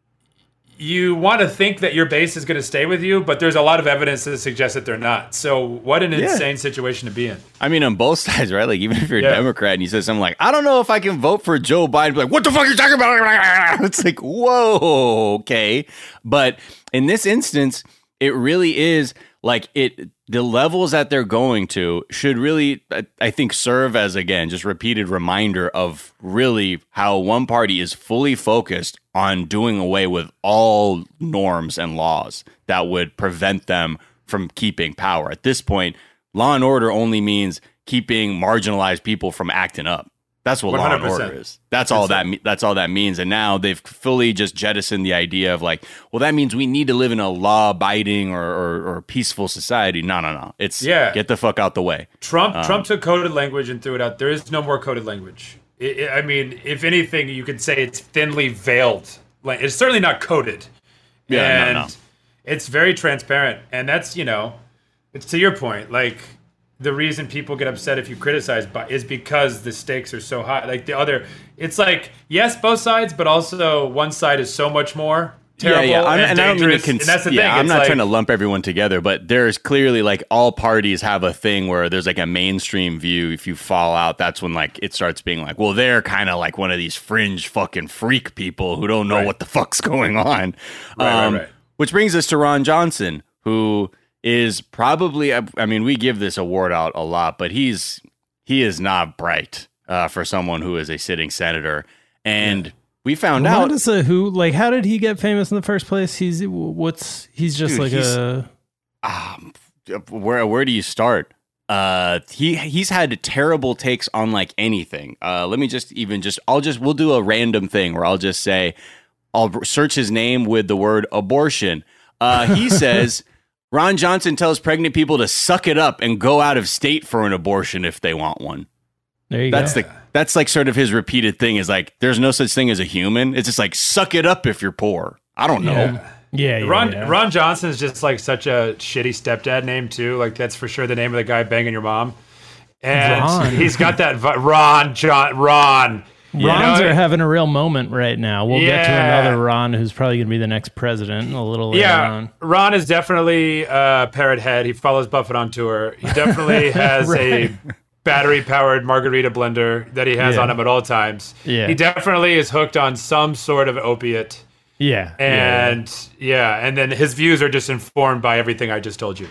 Speaker 8: You want to think that your base is going to stay with you, but there's a lot of evidence that suggests that they're not. So what an
Speaker 5: Yeah.
Speaker 8: insane situation to be in.
Speaker 5: I mean, on both sides, right? Like, even if you're a
Speaker 8: Yeah.
Speaker 5: Democrat and you say something like, I don't know if I can vote for Joe Biden, be like, what the fuck are you talking about? It's like, whoa, okay. But in this instance, it really is like it, the levels that they're going to should really, I- I think, serve as, again, just repeated reminder of really how one party is fully focused on doing away with all norms and laws that would prevent them from keeping power. At this point, law and order only means keeping marginalized people from acting up. That's what law and
Speaker 8: one hundred percent.
Speaker 5: order is. That's all that me- that's all that means. And now they've fully just jettisoned the idea of like, well, that means we need to live in a law-abiding or, or, or peaceful society. No, no, no. It's
Speaker 8: Yeah.
Speaker 5: get the fuck out the way.
Speaker 8: Trump
Speaker 5: Um,
Speaker 8: Trump took coded language and threw it out. There is no more coded language. It, it- I mean, if anything, you could say it's thinly veiled. Like, it's certainly not coded.
Speaker 5: Yeah, no,
Speaker 8: and
Speaker 5: no.
Speaker 8: it's very transparent. And that's, you know, it's to your point. Like, the reason people get upset if you criticize bu- is because the stakes are so high. Like the other, it's like, yes, both sides, but also one side is so much more terrible
Speaker 5: yeah, yeah. I'm,
Speaker 8: and,
Speaker 5: and I don't mean to
Speaker 8: dangerous.
Speaker 5: cons-
Speaker 8: and that's the
Speaker 5: yeah,
Speaker 8: thing.
Speaker 5: I'm
Speaker 8: It's
Speaker 5: not
Speaker 8: like,
Speaker 5: trying to lump everyone together, but there's clearly like all parties have a thing where there's like a mainstream view. If you fall out, that's when like it starts being like, well, they're kind of like one of these fringe fucking freak people who don't know
Speaker 8: Right.
Speaker 5: what the fuck's going on.
Speaker 8: Right,
Speaker 5: Um,
Speaker 8: right, right.
Speaker 5: Which brings us to Ron Johnson, who is probably, I I mean, we give this award out a lot, but he's he is not bright uh, for someone who is a sitting senator. And we found out.
Speaker 9: Remind us of who, like, how did he get famous in the first place? He's what's he's just
Speaker 5: Dude,
Speaker 9: like
Speaker 5: he's-
Speaker 9: a
Speaker 5: Um, where where do you start? Uh, he he's had terrible takes on like anything. Uh, let me just even just I'll just we'll do a random thing where I'll just say I'll search his name with the word abortion. Uh, he says Ron Johnson tells pregnant people to suck it up and go out of state for an abortion if they want one.
Speaker 9: there you
Speaker 5: That's
Speaker 9: go.
Speaker 5: the that's like sort of his repeated thing is like there's no such thing as a human. It's just like suck it up if you're poor. I don't know.
Speaker 8: Yeah.
Speaker 9: yeah, yeah,
Speaker 8: Ron
Speaker 9: yeah.
Speaker 8: Ron Johnson is just like such a shitty stepdad name too. Like that's for sure the name of the guy banging your mom. And
Speaker 9: Ron.
Speaker 8: he's got that vi- Ron John Ron. You
Speaker 9: Rons
Speaker 8: know?
Speaker 9: are having a real moment right now. We'll get to
Speaker 8: Yeah.
Speaker 9: another Ron who's probably going to be the next president a little later
Speaker 8: Yeah,
Speaker 9: on.
Speaker 8: Ron is definitely uh, parrot head. He follows Buffett on tour. He definitely has
Speaker 9: Right.
Speaker 8: a battery-powered margarita blender that he has
Speaker 9: Yeah.
Speaker 8: on him at all times.
Speaker 9: Yeah.
Speaker 8: He definitely is hooked on some sort of opiate.
Speaker 9: Yeah, yeah,
Speaker 8: And yeah, and then his views are just informed by everything I just told you.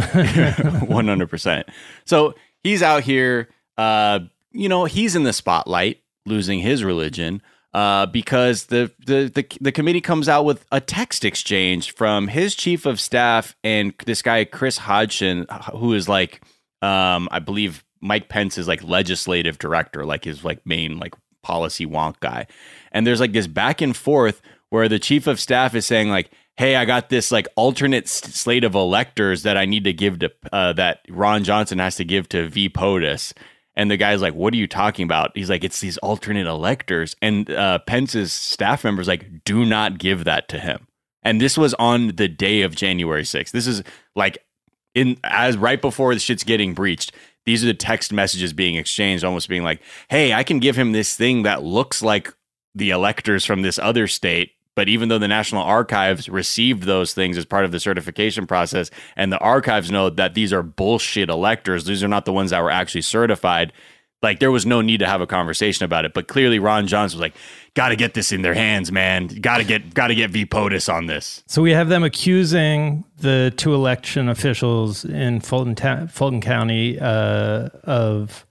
Speaker 5: one hundred percent. So he's out here, uh, you know, he's in the spotlight, losing his religion, uh, because the, the the the committee comes out with a text exchange from his chief of staff and this guy Chris Hodgson, who is like, um, I believe Mike Pence's like legislative director, like his like main like policy wonk guy. And there's like this back and forth where the chief of staff is saying like, hey, I got this like alternate s- slate of electors that I need to give to uh, that Ron Johnson has to give to V. POTUS. And the guy's like, what are you talking about? He's like, it's these alternate electors. And uh, Pence's staff members like, do not give that to him. And this was on the day of January sixth. This is like in as right before the shit's getting breached. These are the text messages being exchanged, almost being like, hey, I can give him this thing that looks like the electors from this other state. But even though the National Archives received those things as part of the certification process, and the archives know that these are bullshit electors, these are not the ones that were actually certified, Like, there was no need to have a conversation about it. But clearly, Ron Johnson was like, got to get this in their hands, man. Got to get got to get V. POTUS on this.
Speaker 9: So we have them accusing the two election officials in Fulton, Ta- Fulton County uh, of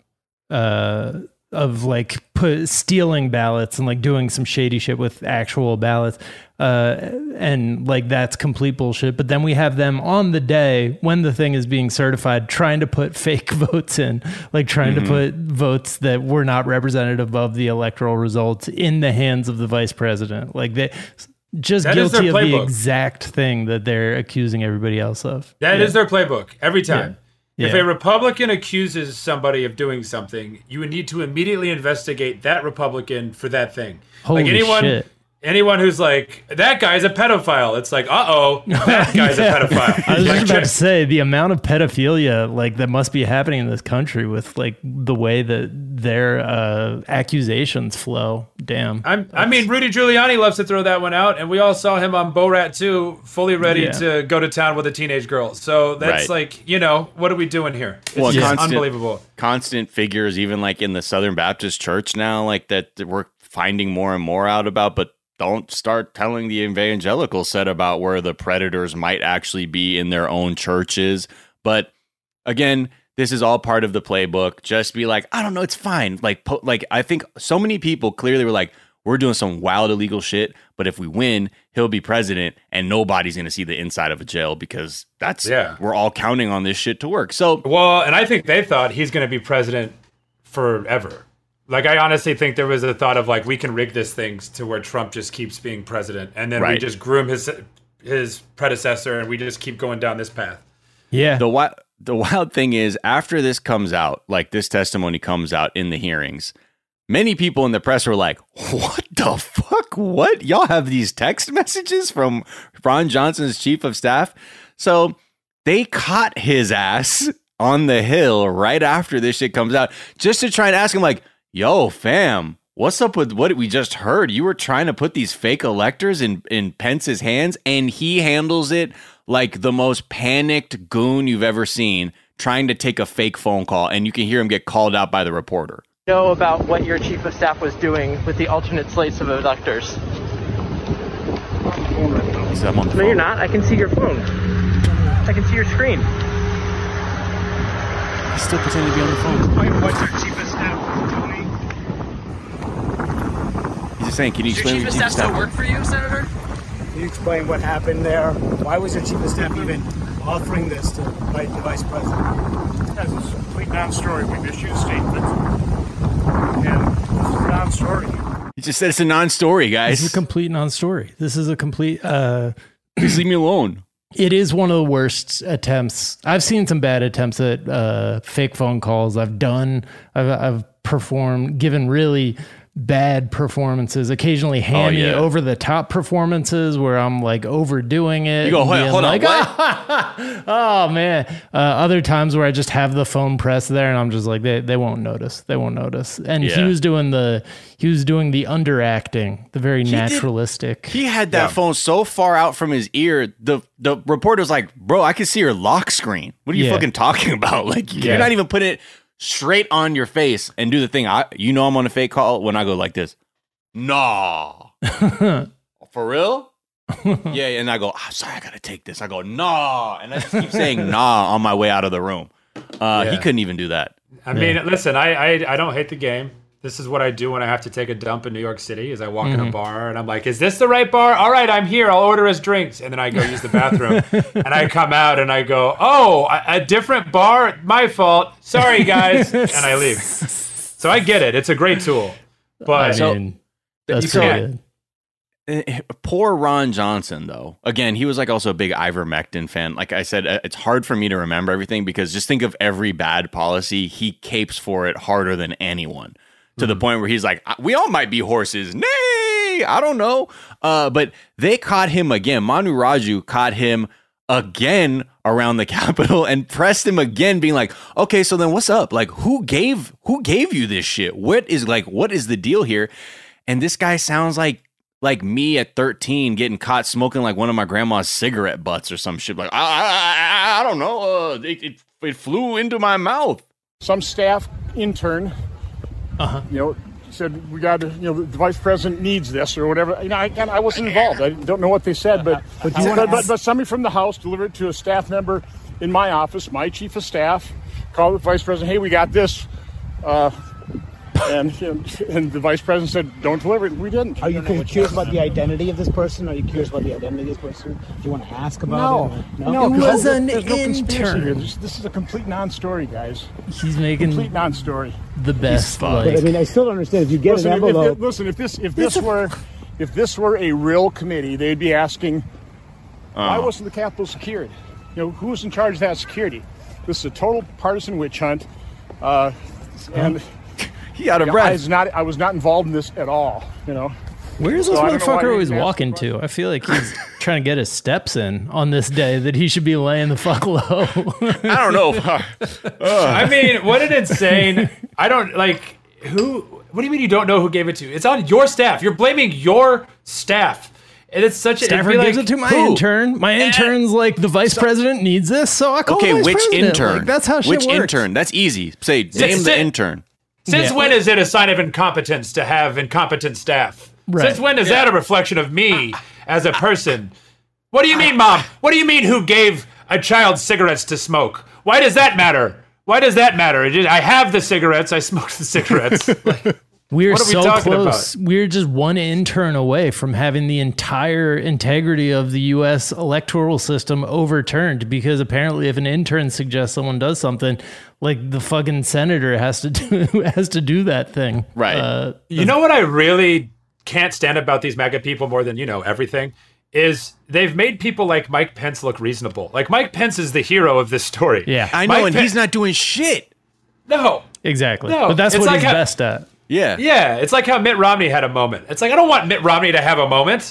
Speaker 9: uh, of like put, stealing ballots and like doing some shady shit with actual ballots. Uh, and like that's complete bullshit. But then we have them on the day when the thing is being certified, trying to put fake votes in, like trying mm-hmm. to put votes that were not representative of the electoral results in the hands of the vice president. Like they just
Speaker 8: that
Speaker 9: guilty of the
Speaker 8: playbook.
Speaker 9: exact thing that they're accusing everybody else of.
Speaker 8: That
Speaker 9: yeah.
Speaker 8: is their playbook every time.
Speaker 9: Yeah.
Speaker 8: If
Speaker 9: yeah.
Speaker 8: a Republican accuses somebody of doing something, you would need to immediately investigate that Republican for that thing.
Speaker 9: Holy
Speaker 8: like anyone,
Speaker 9: shit.
Speaker 8: Anyone who's like, that guy's a pedophile. It's like, uh-oh, that guy's
Speaker 9: yeah.
Speaker 8: a pedophile.
Speaker 9: I was
Speaker 8: like,
Speaker 9: just about to say, the amount of pedophilia like that must be happening in this country with like the way that their uh, accusations flow. Damn.
Speaker 8: I'm, I mean, Rudy Giuliani loves to throw that one out, and we all saw him on Borat two, fully ready
Speaker 9: Yeah.
Speaker 8: to go to town with a teenage girl. So that's
Speaker 5: Right.
Speaker 8: like, you know, what are we doing here? It's
Speaker 5: Well,
Speaker 8: just
Speaker 5: constant-
Speaker 8: unbelievable.
Speaker 5: Constant figures, even like in the Southern Baptist Church now, like that we're finding more and more out about, but don't start telling the evangelical set about where the predators might actually be in their own churches. But again, this is all part of the playbook. Just be like, I don't know, it's fine. Like, po- like I think so many people clearly were like, we're doing some wild illegal shit, but if we win, he'll be president, and nobody's going to see the inside of a jail because that's
Speaker 8: Yeah.
Speaker 5: we're all counting on this shit to work. So,
Speaker 8: Well, and I think they thought he's going to be president forever. Like, I honestly think there was a thought of like, we can rig this thing to where Trump just keeps being president, and then we
Speaker 5: Right.
Speaker 8: just groom his his predecessor, and we just keep going down this path.
Speaker 9: Yeah.
Speaker 5: the wild, the wild thing is, after this comes out, like this testimony comes out in the hearings, many people in the press were like, what the fuck? What? Y'all have these text messages from Ron Johnson's chief of staff? So they caught his ass on the Hill right after this shit comes out, just to try and ask him like, yo, fam, what's up with what we just heard? You were trying to put these fake electors in, in Pence's hands, and he handles it like the most panicked goon you've ever seen, trying to take a fake phone call, and you can hear him get called out by the reporter.
Speaker 14: Know about what your chief of staff was doing with the alternate slates of electors.
Speaker 5: He said, I'm on the
Speaker 14: No,
Speaker 5: phone.
Speaker 14: you're not. I can see your phone. I can see your screen.
Speaker 5: He's still pretending to be on the phone.
Speaker 15: What's your chief of staff doing?
Speaker 5: He's just saying, can you
Speaker 14: Does your
Speaker 5: explain
Speaker 14: chief
Speaker 5: what
Speaker 14: of
Speaker 5: your
Speaker 14: staff still work for you, Senator?
Speaker 15: Can you explain what happened there? Why was your chief of staff even offering this to the vice president? That's a complete non-story. We've issued a statement. And this is a non-story.
Speaker 5: He just said it's a non-story, guys.
Speaker 9: This is a complete non-story. This is a complete... Uh,
Speaker 5: Please leave me alone.
Speaker 9: It is one of the worst attempts. I've seen some bad attempts at uh, fake phone calls. I've done, I've, I've performed, given really bad performances, occasionally hammy
Speaker 5: Oh, yeah.
Speaker 9: over the top performances where I'm like overdoing it.
Speaker 5: You go,
Speaker 9: and
Speaker 5: hold,
Speaker 9: being
Speaker 5: hold
Speaker 9: like,
Speaker 5: on, what?
Speaker 9: oh man. Uh, other times where I just have the phone pressed there and I'm just like, they, they won't notice. They won't notice. And
Speaker 5: Yeah.
Speaker 9: he was doing the, he was doing the underacting, the very
Speaker 5: He did-
Speaker 9: naturalistic.
Speaker 5: He had that
Speaker 9: Yeah.
Speaker 5: phone so far out from his ear, the the reporter's like, bro, I can see your lock screen. What are you
Speaker 9: Yeah.
Speaker 5: fucking talking about? Like,
Speaker 9: Yeah.
Speaker 5: you're not even putting it straight on your face and do the thing. I, you know I'm on a fake call when I go like this. Nah. For real? Yeah, and I go, I'm sorry, I gotta take this. I go, nah. And I just keep saying nah on my way out of the room. Uh, He
Speaker 8: Yeah.
Speaker 5: couldn't even do that.
Speaker 8: I mean, listen, I, I I don't hate the game. This is what I do when I have to take a dump in New York City is I walk in a
Speaker 9: Mhm.
Speaker 8: bar and I'm like, is this the right bar? All right, I'm here. I'll order us drinks. And then I go use the bathroom and I come out and I go, oh, a, a different bar? My fault. Sorry, guys. And I leave. So I get it. It's a great tool. But
Speaker 9: I mean, that's
Speaker 5: you
Speaker 9: pretty
Speaker 5: can't-
Speaker 9: good.
Speaker 5: Eh, Poor Ron Johnson, though. Again, he was like also a big ivermectin fan. Like I said, uh, it's hard for me to remember everything because just think of every bad policy. He capes for it harder than anyone to the point where he's like, we all might be horses. Nay, I don't know. Uh, but they caught him again. Manu Raju caught him again around the Capitol and pressed him again, being like, okay, so then what's up? Like, who gave who gave you this shit? What is like, what is the deal here? And this guy sounds like like me at thirteen getting caught smoking like one of my grandma's cigarette butts or some shit. Like, I, I, I don't know. Uh, it, it, it flew into my mouth.
Speaker 15: some staff intern
Speaker 9: Uh-huh.
Speaker 15: You know, said we got to, you know, the vice president needs this or whatever. You know, I, I wasn't involved. I don't know what they said, but but, but, but, but somebody from the House delivered it to a staff member in my office, my chief of staff, called the vice president, hey, we got this. Uh, and, you know, and the vice president said, don't deliver it. We didn't.
Speaker 16: Are you curious about the identity of this person? Are you curious about the identity of this person? Do you want to ask about
Speaker 15: no.
Speaker 16: it?
Speaker 15: No, no.
Speaker 9: It was an
Speaker 15: there's no
Speaker 9: intern.
Speaker 15: Here. This, this is a complete non-story, guys.
Speaker 9: He's making
Speaker 15: complete non-story.
Speaker 9: The best.
Speaker 16: Like, but I mean, I still don't understand. If you get
Speaker 15: listen,
Speaker 16: an envelope,
Speaker 15: if, if, listen, if this if this were if this were a real committee, they'd be asking, uh. why wasn't the Capitol secured? You know, who was in charge of that security? This is a total partisan witch hunt, uh, and.
Speaker 5: He out of
Speaker 15: you know,
Speaker 5: breath.
Speaker 15: I was not. I was not involved in this at all. You know.
Speaker 9: Where's
Speaker 15: So
Speaker 9: this
Speaker 15: I don't know why
Speaker 9: motherfucker
Speaker 15: you
Speaker 9: always
Speaker 15: didn't ask
Speaker 9: walking
Speaker 15: the
Speaker 9: to? I feel like he's trying to get his steps in on this day that he should be laying the fuck low.
Speaker 5: I don't know.
Speaker 8: I mean, what an insane. I don't like who. What do you mean you don't know who gave it to you? It's on your staff. You're blaming your staff. And it's such a.
Speaker 9: Stafford
Speaker 8: like,
Speaker 9: gives it to my
Speaker 8: who?
Speaker 9: intern. My intern's like, the vice president needs this, so I call
Speaker 5: Okay,
Speaker 9: the vice
Speaker 5: which
Speaker 9: president.
Speaker 5: intern?
Speaker 9: Like, that's how shit
Speaker 5: Which
Speaker 9: works.
Speaker 5: intern? That's easy. Say,
Speaker 8: Since-
Speaker 5: name the
Speaker 8: since-
Speaker 5: intern.
Speaker 8: Since
Speaker 9: Yeah.
Speaker 8: when is it a sign of incompetence to have incompetent staff?
Speaker 9: Right.
Speaker 8: Since when is that a reflection of me as a person? What do you mean, Mom? What do you mean who gave a child cigarettes to smoke? Why does that matter? Why does that matter? It just- I have the cigarettes. I smoked the cigarettes. Like,
Speaker 9: We're
Speaker 8: what are we
Speaker 9: so
Speaker 8: talking
Speaker 9: close.
Speaker 8: about?
Speaker 9: We're just one intern away from having the entire integrity of the U S electoral system overturned because apparently if an intern suggests someone does something, like the fucking senator has to do has to do that thing.
Speaker 5: Right.
Speaker 9: Uh,
Speaker 8: You know what I really can't stand about these MAGA people more than, you know, everything? Is they've made people like Mike Pence look reasonable. Like Mike Pence is the hero of this story.
Speaker 9: Yeah.
Speaker 5: I know,
Speaker 8: Mike
Speaker 5: and
Speaker 8: Pen-
Speaker 5: he's not doing shit.
Speaker 8: No.
Speaker 9: Exactly.
Speaker 8: No,
Speaker 9: but that's
Speaker 8: it's
Speaker 9: what
Speaker 8: like
Speaker 9: he's
Speaker 8: how-
Speaker 9: best at.
Speaker 5: Yeah.
Speaker 8: Yeah, it's like how Mitt Romney had a moment. It's like, I don't want Mitt Romney to have a moment.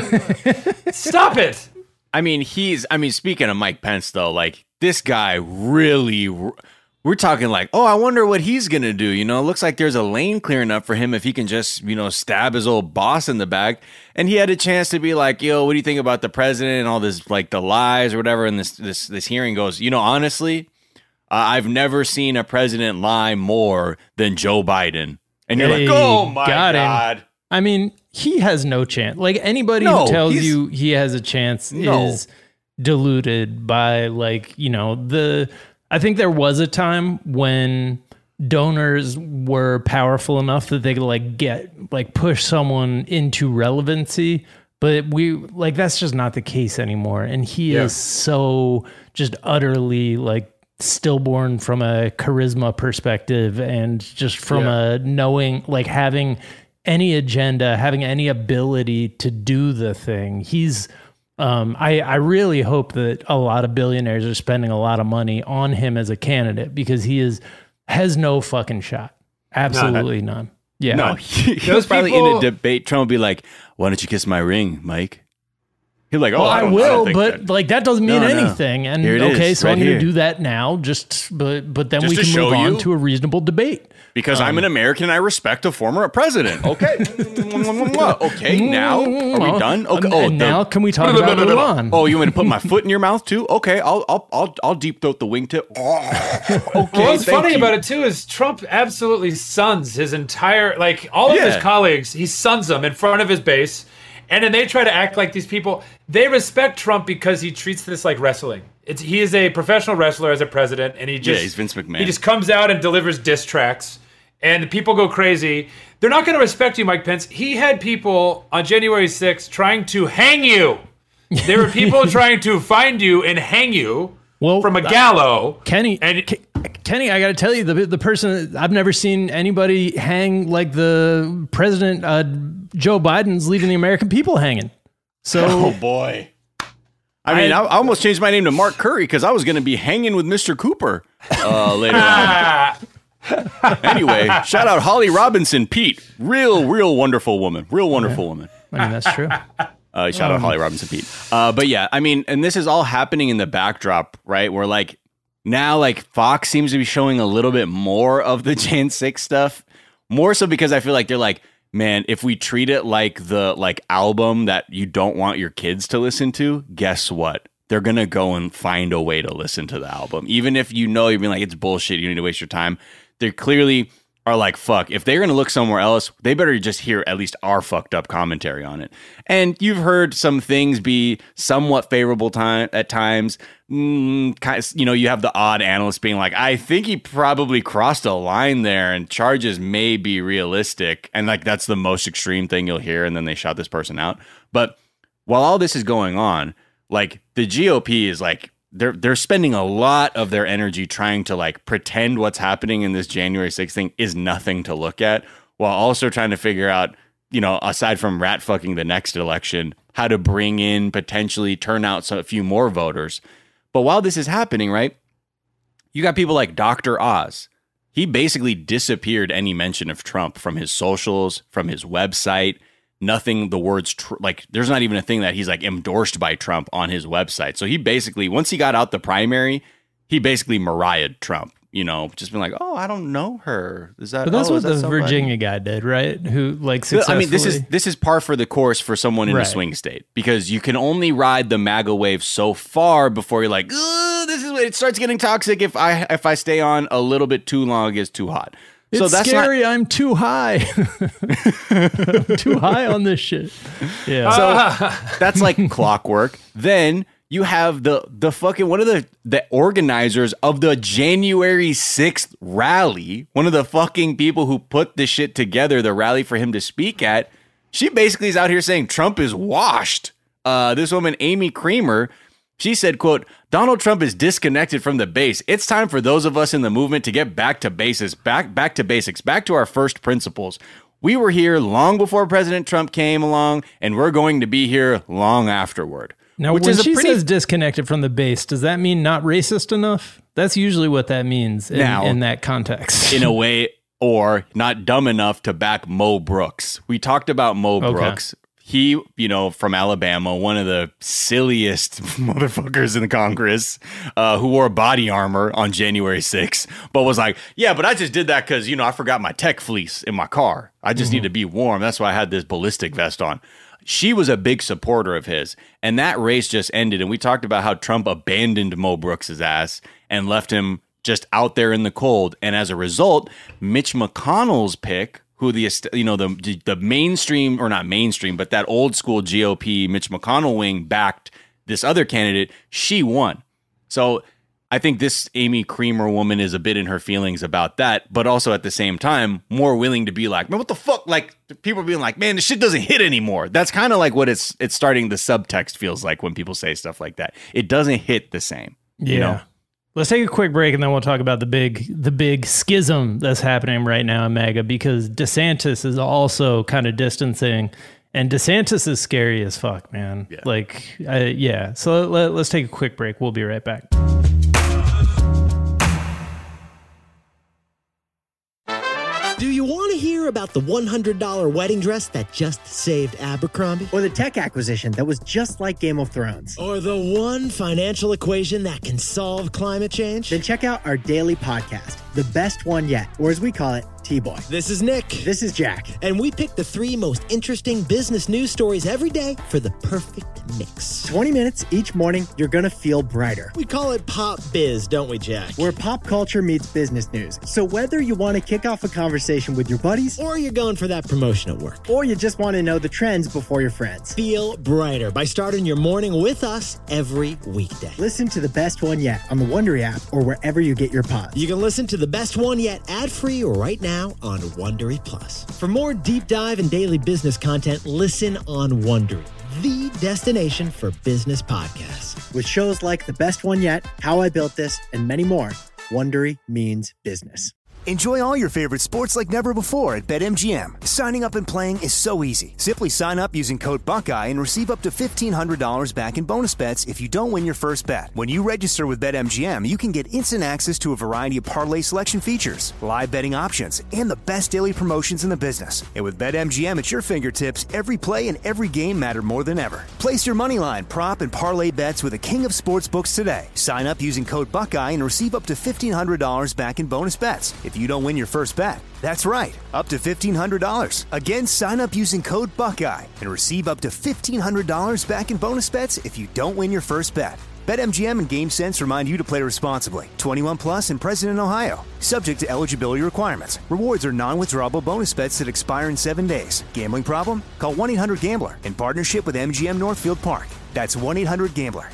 Speaker 8: Stop it.
Speaker 5: I mean, he's, I mean, speaking of Mike Pence, though, like, this guy really, we're talking like, oh, I wonder what he's going to do. You know, it looks like there's a lane clearing up for him if he can just, you know, stab his old boss in the back. And he had a chance to be like, yo, what do you think about the president and all this, like, the lies or whatever? And this, this, this hearing goes, you know, honestly, uh, I've never seen a president lie more than Joe Biden. And you're
Speaker 9: Hey,
Speaker 5: like, oh, my
Speaker 9: got him.
Speaker 5: God.
Speaker 9: I mean, he has no chance. Like anybody
Speaker 5: No,
Speaker 9: who tells
Speaker 5: he's-
Speaker 9: you he has a chance
Speaker 5: No.
Speaker 9: is deluded by like, you know, the I think there was a time when donors were powerful enough that they could like get like push someone into relevancy, but we like that's just not the case anymore. And he
Speaker 8: Yeah.
Speaker 9: is so just utterly like stillborn from a charisma perspective and just from
Speaker 8: Yeah.
Speaker 9: a knowing like having any agenda, having any ability to do the thing. He's um I I really hope that a lot of billionaires are spending a lot of money on him as a candidate because he is has no fucking shot. Absolutely none. Yeah.
Speaker 5: No, he, he
Speaker 8: Those
Speaker 5: was probably
Speaker 8: people-
Speaker 5: in a debate. Trump would be like, why don't you kiss my ring, Mike? He's like, oh,
Speaker 9: well,
Speaker 5: I,
Speaker 9: I,
Speaker 5: don't, I
Speaker 9: will,
Speaker 5: don't think
Speaker 9: but
Speaker 5: that.
Speaker 9: like that doesn't mean
Speaker 5: No, no.
Speaker 9: anything. And
Speaker 5: Here it
Speaker 9: okay,
Speaker 5: is,
Speaker 9: so
Speaker 5: right
Speaker 9: I'm going
Speaker 5: here.
Speaker 9: to do that now. Just, but but then
Speaker 5: Just
Speaker 9: we
Speaker 5: to
Speaker 9: can
Speaker 5: show
Speaker 9: move on
Speaker 5: you?
Speaker 9: to a reasonable debate.
Speaker 5: Because I'm
Speaker 9: Um,
Speaker 5: an American, I respect a former president. Okay. okay, now are we done? Okay.
Speaker 9: And,
Speaker 5: Oh,
Speaker 9: and
Speaker 5: the-
Speaker 9: now can we talk about Mulan?
Speaker 5: Oh, you want me to put my foot in your mouth too? Okay, I'll I'll I'll, I'll deep throat the wingtip. okay.
Speaker 8: Well, what's
Speaker 5: thank
Speaker 8: funny
Speaker 5: you.
Speaker 8: about it too is Trump absolutely sons his entire, like all of his
Speaker 5: Yeah.
Speaker 8: colleagues. He sons them in front of his base, and then they try to act like these people. They respect Trump because he treats this like wrestling. It's he is a professional wrestler as a president, and he just
Speaker 5: Yeah, he's Vince McMahon.
Speaker 8: He just comes out and delivers diss tracks, and the people go crazy. They're not going to respect you, Mike Pence. He had people on January sixth trying to hang you. There were people trying to find you and hang you
Speaker 9: Well,
Speaker 8: from a
Speaker 9: I-
Speaker 8: gallows.
Speaker 9: Kenny,
Speaker 8: And
Speaker 9: Kenny, I got to tell you, the the person I've never seen anybody hang like the president uh, Joe Biden's leaving the American people hanging. So,
Speaker 5: Oh boy. I mean, I, I almost changed my name to Mark Curry because I was going to be hanging with Mister Cooper uh, later on. Anyway, shout out Holly Robinson Pete. Real, real wonderful woman. Real wonderful woman.
Speaker 9: I mean, that's true.
Speaker 5: Uh, shout out
Speaker 9: Um,
Speaker 5: Holly Robinson Pete. Uh, but yeah, I mean, and this is all happening in the backdrop, right? Where like now, like Fox seems to be showing a little bit more of the Jan six stuff. More so because I feel like they're like, man, if we treat it like the like album that you don't want your kids to listen to, guess what? They're gonna go and find a way to listen to the album, even if you know you're being like it's bullshit. You need to waste your time. They're clearly are like, fuck, if they're going to look somewhere else, they better just hear at least our fucked up commentary on it. And you've heard some things be somewhat favorable time at times. Mm, kind of, you know, you have the odd analyst being like, I think he probably crossed a line there and charges may be realistic. And like, that's the most extreme thing you'll hear. And then they shot this person out. But while all this is going on, like the G O P is like, They're they're spending a lot of their energy trying to like pretend what's happening in this January sixth thing is nothing to look at, while also trying to figure out, you know, aside from rat fucking the next election, how to bring in potentially turn out some, a few more voters. But while this is happening, right, you got people like Doctor Oz. He basically disappeared any mention of Trump from his socials, from his website. Nothing, the words, tr- like, there's not even a thing that he's like endorsed by Trump on his website. So he basically, once he got out the primary, he basically Mariah'd Trump, you know, just been like, oh, I don't know her. Is that,
Speaker 9: But that's
Speaker 5: oh,
Speaker 9: what
Speaker 5: is that
Speaker 9: the
Speaker 5: somebody?
Speaker 9: Virginia guy did, right? Who like successfully.
Speaker 5: I mean, this is this is par for the course for someone in
Speaker 9: Right.
Speaker 5: a swing state, because you can only ride the MAGA wave so far before you're like, "Ugh, this is it starts getting toxic if I if I stay on a little bit too long, it gets too hot.
Speaker 9: It's
Speaker 5: so that's
Speaker 9: scary.
Speaker 5: Not,
Speaker 9: I'm too high. I'm too high on this shit. Yeah.
Speaker 5: So that's like clockwork. Then you have the the fucking one of the the organizers of the January sixth rally, one of the fucking people who put this shit together, the rally for him to speak at. She basically is out here saying Trump is washed. Uh, this woman, Amy Creamer, she said, quote, Donald Trump is disconnected from the base. It's time for those of us in the movement to get back to basis, back back to basics, back to our first principles. We were here long before President Trump came along, and we're going to be here long afterward.
Speaker 9: Now,
Speaker 5: which
Speaker 9: when
Speaker 5: is a
Speaker 9: she
Speaker 5: pretty,
Speaker 9: says disconnected from the base, does that mean not racist enough? That's usually what that means in,
Speaker 5: Now,
Speaker 9: in that context.
Speaker 5: in a way, or not dumb enough to back Mo Brooks. We talked about Mo
Speaker 9: Okay.
Speaker 5: Brooks. He, you know, from Alabama, one of the silliest motherfuckers in the Congress, uh, who wore body armor on January sixth, but was like, yeah, but I just did that because, you know, I forgot my tech fleece in my car. I just
Speaker 9: Mm-hmm.
Speaker 5: need to be warm. That's why I had this ballistic vest on. She was a big supporter of his, and that race just ended. And we talked about how Trump abandoned Mo Brooks' ass and left him just out there in the cold. And as a result, Mitch McConnell's pick, who the, you know, the the mainstream, or not mainstream, but that old school G O P Mitch McConnell wing backed this other candidate, she won. So I think this Amy Creamer woman is a bit in her feelings about that, but also at the same time, more willing to be like, man, what the fuck? Like, people are being like, man, this shit doesn't hit anymore. That's kind of like what it's it's starting, the subtext feels like when people say stuff like that. It doesn't hit the same.
Speaker 9: Yeah.
Speaker 5: You know?
Speaker 9: Let's take a quick break and then we'll talk about the big the big schism that's happening right now in MAGA, because DeSantis is also kind of distancing, and DeSantis is scary as fuck, man.
Speaker 5: Yeah.
Speaker 9: Like, uh, yeah. So let, let's take a quick break. We'll be right back.
Speaker 11: Do you want to hear about the one hundred dollars wedding dress that just saved Abercrombie?
Speaker 12: Or the tech acquisition that was just like Game of Thrones?
Speaker 11: Or the one financial equation that can solve climate change?
Speaker 12: Then check out our daily podcast, The Best One Yet, or as we call it, T-Boy.
Speaker 11: This is Nick.
Speaker 12: This is Jack.
Speaker 11: And we pick the three most interesting business news stories every day for the perfect mix.
Speaker 12: twenty minutes each morning, you're going to feel brighter.
Speaker 11: We call it Pop Biz, don't we, Jack?
Speaker 12: Where pop culture meets business news. So whether you want to kick off a conversation with your buddies,
Speaker 11: Or you're going for that promotion at work.
Speaker 12: or you just want to know the trends before your friends,
Speaker 11: Feel brighter by starting your morning with us every weekday.
Speaker 12: listen to The Best One Yet on the Wondery app or wherever you get your pods.
Speaker 11: You can listen to The Best One Yet ad-free right now on Wondery Plus. For more deep dive and daily business content, listen on Wondery, the destination for business podcasts.
Speaker 12: With shows like The Best One Yet, How I Built This, and many more, Wondery means business.
Speaker 1: Enjoy all your favorite sports like never before at BetMGM. Signing up and playing is so easy. Simply sign up using code Buckeye and receive up to fifteen hundred dollars back in bonus bets if you don't win your first bet. When you register with BetMGM, you can get instant access to a variety of parlay selection features, live betting options, and the best daily promotions in the business. And with BetMGM at your fingertips, every play and every game matter more than ever. Place your moneyline, prop, and parlay bets with the king of sportsbooks today. Sign up using code Buckeye and receive up to fifteen hundred dollars back in bonus bets if you don't win your first bet. That's right, up to fifteen hundred dollars. Again, sign up using code Buckeye and receive up to fifteen hundred dollars back in bonus bets if you don't win your first bet. BetMGM and GameSense remind you to play responsibly. twenty-one plus and present in Ohio. Subject to eligibility requirements. Rewards are non-withdrawable bonus bets that expire in seven days. Gambling problem? Call one eight hundred gambler in partnership with M G M Northfield Park. That's one eight hundred gambler.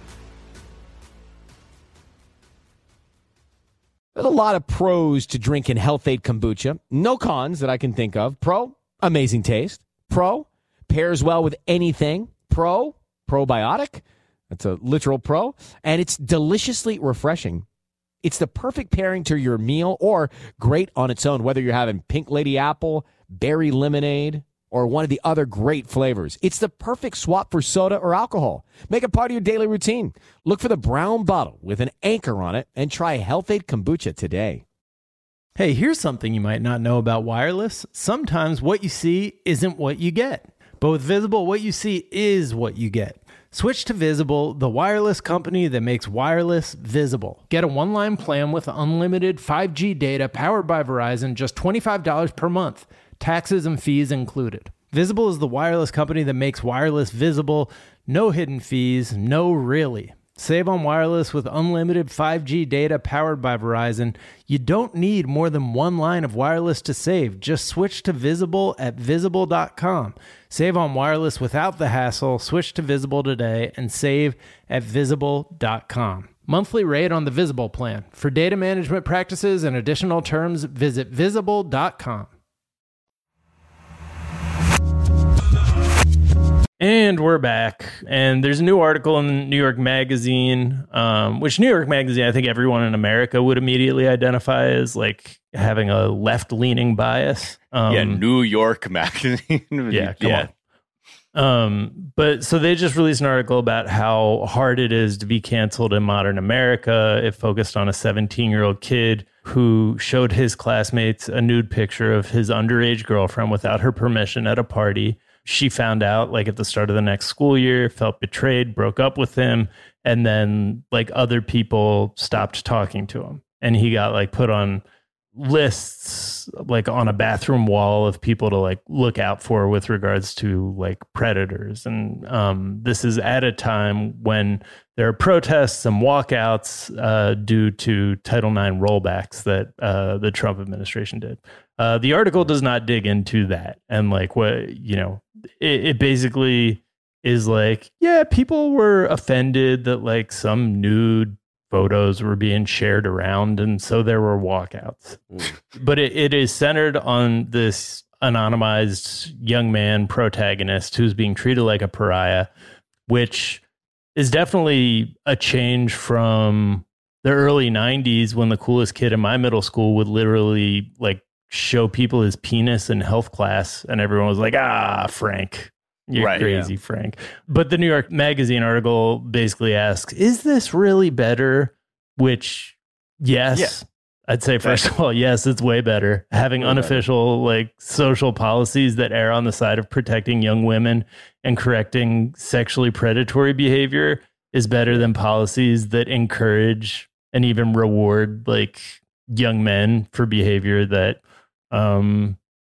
Speaker 13: There's a lot of pros to drinking Health-Ade kombucha. No cons that I can think of. Pro, amazing taste. Pro, pairs well with anything. Pro, probiotic. That's a literal pro. And it's deliciously refreshing. It's the perfect pairing to your meal or great on its own, whether you're having pink lady apple, berry lemonade, or one of the other great flavors. It's the perfect swap for soda or alcohol. Make it part of your daily routine. Look for the brown bottle with an anchor on it and try Health-Ade kombucha today.
Speaker 9: Hey, here's something you might not know about wireless. Sometimes what you see isn't what you get. But with Visible, what you see is what you get. Switch to Visible, the wireless company that makes wireless visible. Get a one-line plan with unlimited five G data powered by Verizon, just twenty-five dollars per month. Taxes and fees included. Visible is the wireless company that makes wireless visible. No hidden fees, no really. Save on wireless with unlimited five G data powered by Verizon. You don't need more than one line of wireless to save. Just switch to Visible at visible dot com. Save on wireless without the hassle. Switch to Visible today and save at visible dot com. Monthly rate on the Visible plan. For data management practices and additional terms, visit visible dot com. And we're back, and there's a new article in New York Magazine, um, which New York Magazine, I think everyone in America would immediately identify as like having a left-leaning bias. Um,
Speaker 5: yeah, New York Magazine.
Speaker 9: yeah, come
Speaker 5: yeah.
Speaker 9: on. Um, but so they just released an article about how hard it is to be canceled in modern America. It focused on a seventeen-year-old kid who showed his classmates a nude picture of his underage girlfriend without her permission at a party. She found out like at the start of the next school year, felt betrayed, broke up with him. And then like other people stopped talking to him. And he got like put on lists like on a bathroom wall of people to like look out for with regards to like predators. And um, this is at a time when there are protests and walkouts uh, due to Title nine rollbacks that uh, the Trump administration did. Uh, the article does not dig into that. And like what, you know, it, it basically is like, yeah, people were offended that like some nude photos were being shared around. And so there were walkouts. Mm. But it, it is centered on this anonymized young man protagonist who's being treated like a pariah, which is definitely a change from the early nineties when the coolest kid in my middle school would literally like show people his penis in health class and everyone was like, ah, Frank, you're
Speaker 5: right,
Speaker 9: crazy,
Speaker 5: yeah.
Speaker 9: Frank. But the New York Magazine article basically asks, is this really better? Which, yes, yeah. I'd say, first of all, yes, it's way better. Having way unofficial, better. like social policies that err on the side of protecting young women and correcting sexually predatory behavior is better than policies that encourage and even reward like young men for behavior that um,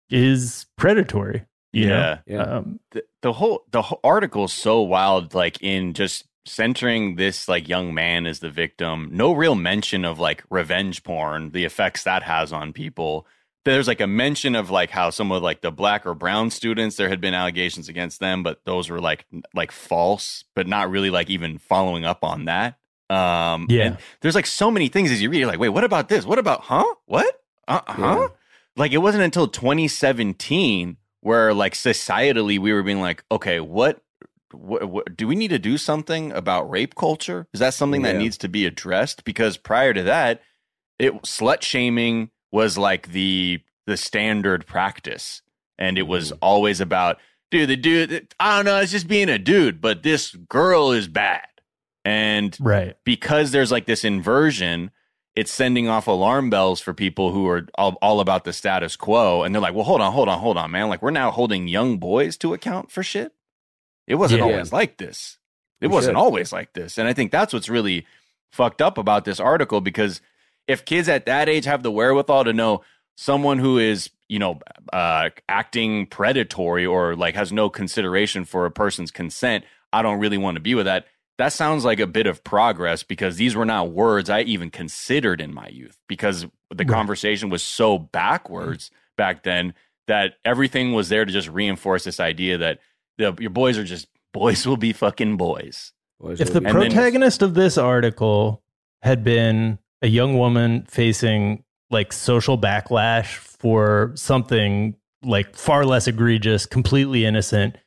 Speaker 9: is predatory. You
Speaker 5: yeah.
Speaker 9: know?
Speaker 5: yeah. Um, the, the whole the whole article is so wild, like in just centering this like young man as the victim. No real mention of like revenge porn, the effects that has on people. There's like a mention of like how some of like the black or brown students, there had been allegations against them, but those were like like false, but not really like even following up on that. Um,
Speaker 9: yeah.
Speaker 5: And there's like so many things as you read, you're like, wait, what about this? What about, huh? What? Uh huh. Yeah. Like it wasn't until twenty seventeen where like societally we were being like, okay, what, what, what do we need to do something about rape culture? Is that something yeah. that needs to be addressed? Because prior to that, it slut shaming was like the the standard practice, and it was always about, dude, the dude, I don't know, it's just being a dude, but this girl is bad. And
Speaker 9: right.
Speaker 5: because there's like this inversion, it's sending off alarm bells for people who are all, all about the status quo. And they're like, well, hold on, hold on, hold on, man. Like, we're now holding young boys to account for shit. It wasn't yeah. always like this. It we wasn't should. always like this. And I think that's what's really fucked up about this article, because if kids at that age have the wherewithal to know someone who is, you know, uh, acting predatory or like has no consideration for a person's consent, I don't really want to be with that. that sounds like a bit of progress because these were not words I even considered in my youth because the right. conversation was so backwards mm-hmm. back then that everything was there to just reinforce this idea that the, your boys are just boys will be fucking boys.
Speaker 10: boys
Speaker 9: if the
Speaker 10: be-
Speaker 9: protagonist then, of this article had been a young woman facing like social backlash for something like far less egregious, completely innocent,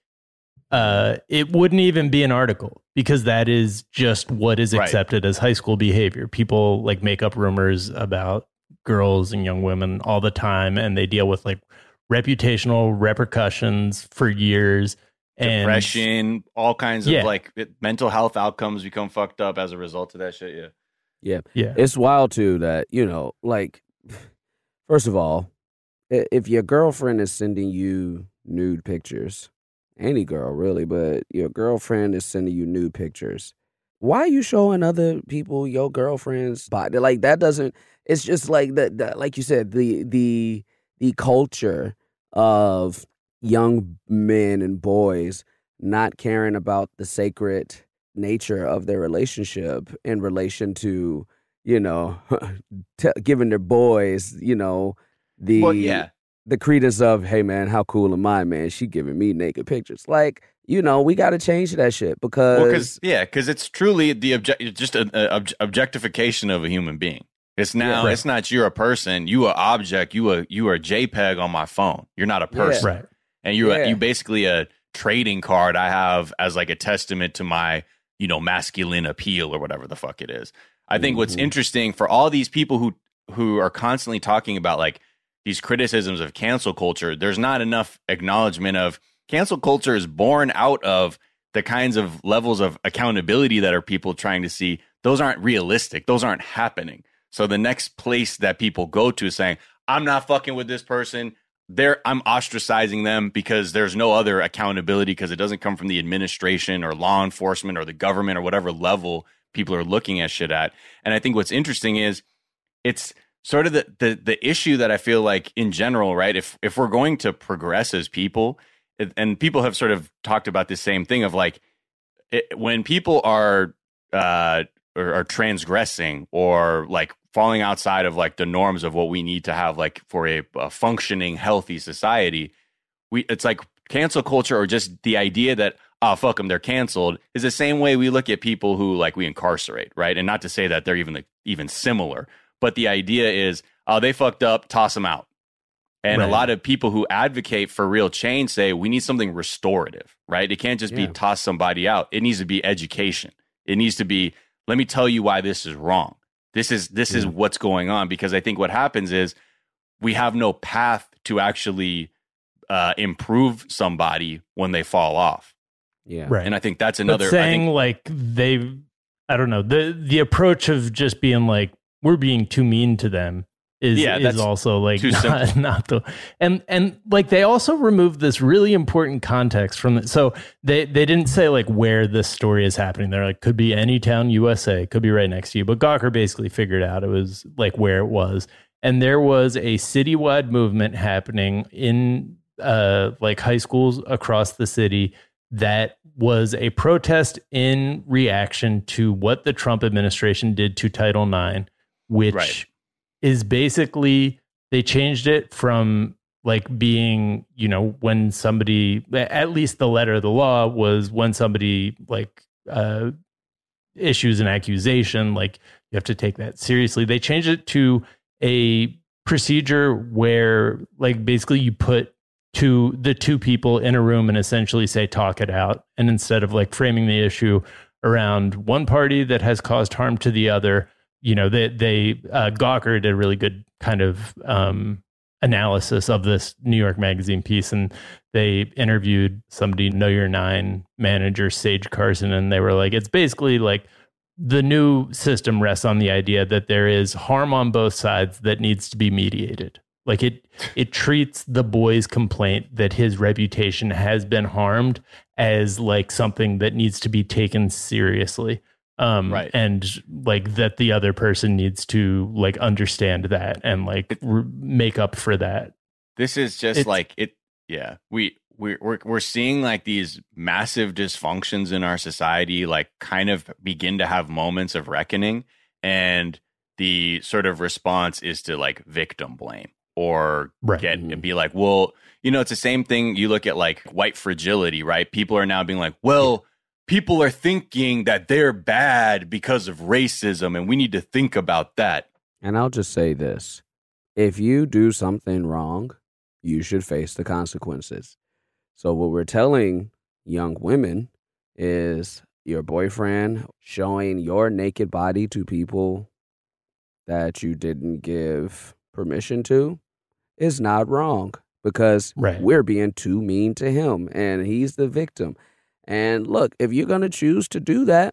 Speaker 9: uh, it wouldn't even be an article because that is just what is accepted right. as high school behavior. People like make up rumors about girls and young women all the time, and they deal with like reputational repercussions for years. And
Speaker 5: depression, all kinds of
Speaker 9: yeah.
Speaker 5: like mental health outcomes become fucked up as a result of that shit. Yeah.
Speaker 10: Yeah.
Speaker 9: Yeah.
Speaker 10: It's wild too that, you know, like, first of all, if your girlfriend is sending you nude pictures, any girl really, but your girlfriend is sending you nude pictures, why are you showing other people your girlfriend's body? Like that doesn't, it's just like that, that like you said, the, the, the culture of young men and boys not caring about the sacred nature of their relationship in relation to, you know, t- giving their boys, you know, the
Speaker 5: well, yeah.
Speaker 10: the credence of, hey man, how cool am I, man? She giving me naked pictures. Like, you know, we got to change that shit because,
Speaker 5: well, cause, yeah, because it's truly the object, just an ob- objectification of a human being. It's now, yeah, right. it's not you're a person, you a object, you a you are a JPEG on my phone. You're not a person,
Speaker 9: yeah. right?
Speaker 5: And you
Speaker 10: yeah.
Speaker 5: you basically a trading card I have as like a testament to my, you know, masculine appeal or whatever the fuck it is. I think mm-hmm. what's interesting for all these people who who are constantly talking about like these criticisms of cancel culture, there's not enough acknowledgement of cancel culture is born out of the kinds of levels of accountability that are people trying to see. Those aren't realistic. Those aren't happening. So the next place that people go to is saying, I'm not fucking with this person. They're, I'm ostracizing them because there's no other accountability because it doesn't come from the administration or law enforcement or the government or whatever level people are looking at shit at. And I think what's interesting is it's sort of the, the, the issue that I feel like in general, right? If, if we're going to progress as people, and people have sort of talked about this same thing of like, it, when people are, uh, or are transgressing or like falling outside of like the norms of what we need to have like for a, a functioning, healthy society, we it's like cancel culture or just the idea that, oh, fuck them, they're canceled is the same way we look at people who like we incarcerate, right? And not to say that they're even like, even similar, but the idea is, oh, they fucked up, toss them out. And right. a lot of people who advocate for real change say we need something restorative, right? It can't just
Speaker 10: Yeah.
Speaker 5: be toss somebody out. It needs to be education. It needs to be, let me tell you why this is wrong. This is this is what's going on, because I think what happens is we have no path to actually uh, improve somebody when they fall off.
Speaker 10: Yeah,
Speaker 9: Right.
Speaker 5: And I think that's another
Speaker 9: But saying
Speaker 5: I think,
Speaker 9: like they, I don't know, the the approach of just being like we're being too mean to them is
Speaker 5: Yeah,
Speaker 9: is
Speaker 5: that's
Speaker 9: also like
Speaker 5: too
Speaker 9: not,
Speaker 5: simple.
Speaker 9: not the and and like they also removed this really important context from it. So they they didn't say like where this story is happening. They're like could be any town U S A, could be right next to you. But Gawker basically figured out it was like where it was, and there was a citywide movement happening in uh like high schools across the city that was a protest in reaction to what the Trump administration did to Title nine, which
Speaker 5: Right.
Speaker 9: is basically they changed it from like being, you know, when somebody, at least the letter of the law was when somebody like uh, issues an accusation, like you have to take that seriously. They changed it to a procedure where like basically you put two the two people in a room and essentially say talk it out, and instead of like framing the issue around one party that has caused harm to the other, you know, they they uh, Gawker did a really good kind of um, analysis of this New York Magazine piece, and they interviewed somebody, Know Your Nine manager Sage Carson, and they were like, it's basically like the new system rests on the idea that there is harm on both sides that needs to be mediated. Like it, it treats the boy's complaint that his reputation has been harmed as like something that needs to be taken seriously. Um,
Speaker 5: Right.
Speaker 9: And like that the other person needs to like understand that and like re- make up for that.
Speaker 5: this is just
Speaker 9: It's-
Speaker 5: like it. Yeah, we we're, we're we're seeing like these massive dysfunctions in our society, like kind of begin to have moments of reckoning, and the sort of response is to like victim blame or
Speaker 9: right.
Speaker 5: get and be like, well, you know, it's the same thing. You look at like white fragility, right? People are now being like, well, people are thinking that they're bad because of racism, and we need to think about that.
Speaker 10: And I'll just say this. If you do something wrong, you should face the consequences. So what we're telling young women is your boyfriend showing your naked body to people that you didn't give permission to is not wrong, because
Speaker 9: right.
Speaker 10: we're being too mean to him and he's the victim. And look, if you're going to choose to do that,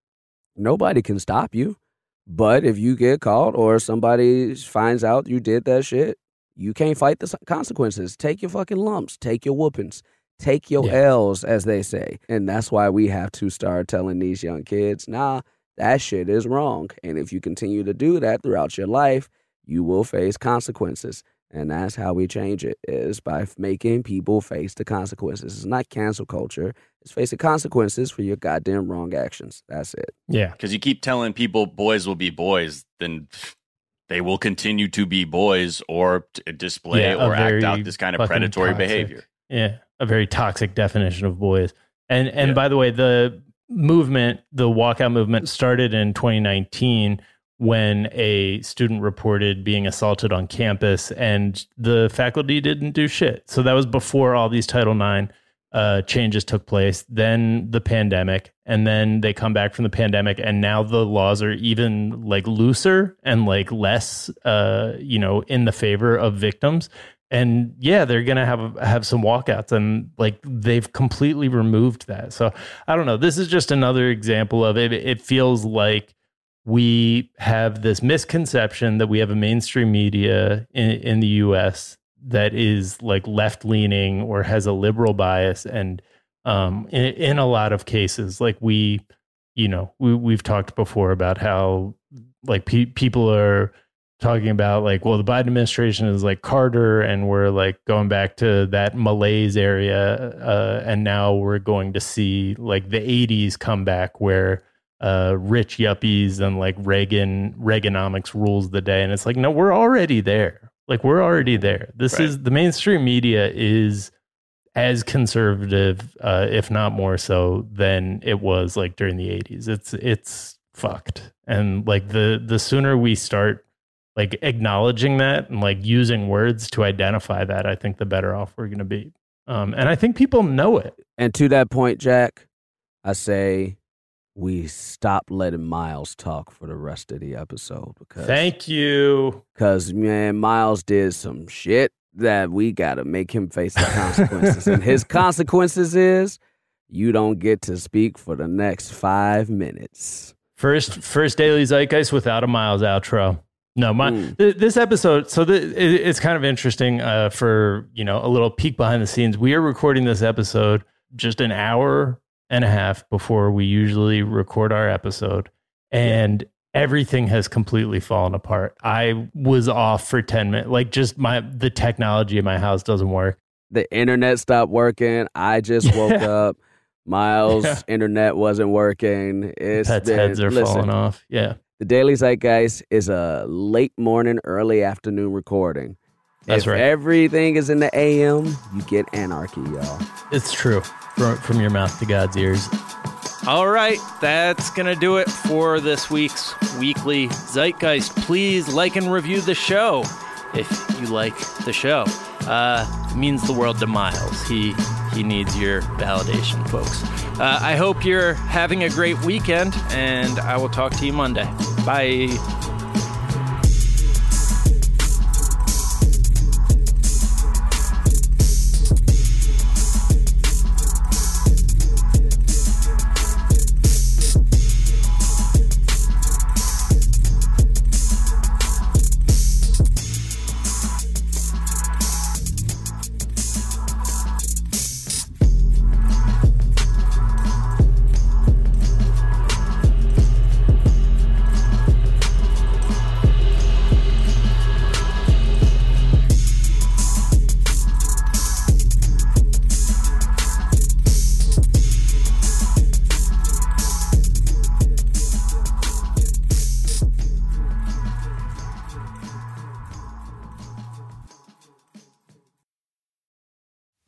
Speaker 10: nobody can stop you. But if you get caught or somebody finds out you did that shit, you can't fight the consequences. Take your fucking lumps. Take your whoopings. Take your
Speaker 9: Yeah.
Speaker 10: L's, as they say. And that's why we have to start telling these young kids, nah, that shit is wrong. And if you continue to do that throughout your life, you will face consequences. And that's how we change it, is by making people face the consequences. It's not cancel culture. It's facing consequences for your goddamn wrong actions. That's it.
Speaker 9: Yeah.
Speaker 5: Because you keep telling people boys will be boys, then they will continue to be boys or t- display
Speaker 9: Yeah, a
Speaker 5: or act
Speaker 9: very
Speaker 5: out this kind of
Speaker 9: fucking
Speaker 5: predatory
Speaker 9: toxic-
Speaker 5: behavior.
Speaker 9: Yeah, a very toxic definition of boys. And and
Speaker 5: Yeah.
Speaker 9: by the way, the movement, the walkout movement started in twenty nineteen when a student reported being assaulted on campus and the faculty didn't do shit. So that was before all these Title nine uh, changes took place. Then the pandemic, and then they come back from the pandemic, and now the laws are even like looser and like less, uh, you know, in the favor of victims. And yeah, they're gonna have have some walkouts, and like they've completely removed that. So I don't know. This is just another example of it. It feels like we have this misconception that we have a mainstream media in, in the U S that is like left leaning or has a liberal bias. And um, in, in a lot of cases, like we, you know, we, we've talked before about how like pe- people are talking about like, well, the Biden administration is like Carter, and we're like going back to that malaise area. Uh, and now we're going to see like the eighties come back where uh, rich yuppies and like Reagan, Reaganomics rules the day. And it's like, no, we're already there. Like we're already there. This
Speaker 5: Right.
Speaker 9: is the mainstream media is as conservative, uh, if not more so, than it was like during the eighties. It's, it's fucked. And like the, the sooner we start like acknowledging that and like using words to identify that, I think the better off we're going to be. Um, and I think people know it.
Speaker 10: And to that point, Jack, I say we stop letting Miles talk for the rest of the episode. Because,
Speaker 9: Thank you.
Speaker 10: Because, man, Miles did some shit that we got to make him face the consequences. And his consequences is you don't get to speak for the next five minutes.
Speaker 9: First, first Daily Zeitgeist without a Miles outro. No, my
Speaker 10: Mm.
Speaker 9: th- this episode. So the, it, it's kind of interesting uh, for you know a little peek behind the scenes. We are recording this episode just an hour and a half before we usually record our episode, and everything has completely fallen apart. I was off for ten minutes. Like just my the technology in my house doesn't work.
Speaker 10: The internet stopped working. I just woke
Speaker 9: Yeah.
Speaker 10: up. Miles'
Speaker 9: Yeah.
Speaker 10: internet wasn't working. It's
Speaker 9: Pets'
Speaker 10: been,
Speaker 9: heads are
Speaker 10: listen,
Speaker 9: falling off. Yeah.
Speaker 10: The Daily Zeitgeist is a late morning, early afternoon recording.
Speaker 9: That's
Speaker 10: if
Speaker 9: right.
Speaker 10: everything is in the A M, you get anarchy, y'all.
Speaker 9: It's true. From, from your mouth to God's ears.
Speaker 2: All right, that's going to do it for this week's Weekly Zeitgeist. Please like and review the show if you like the show. Uh, it means the world to Miles. He he needs your validation, folks. Uh, I hope you're having a great weekend, and I will talk to you Monday. Bye.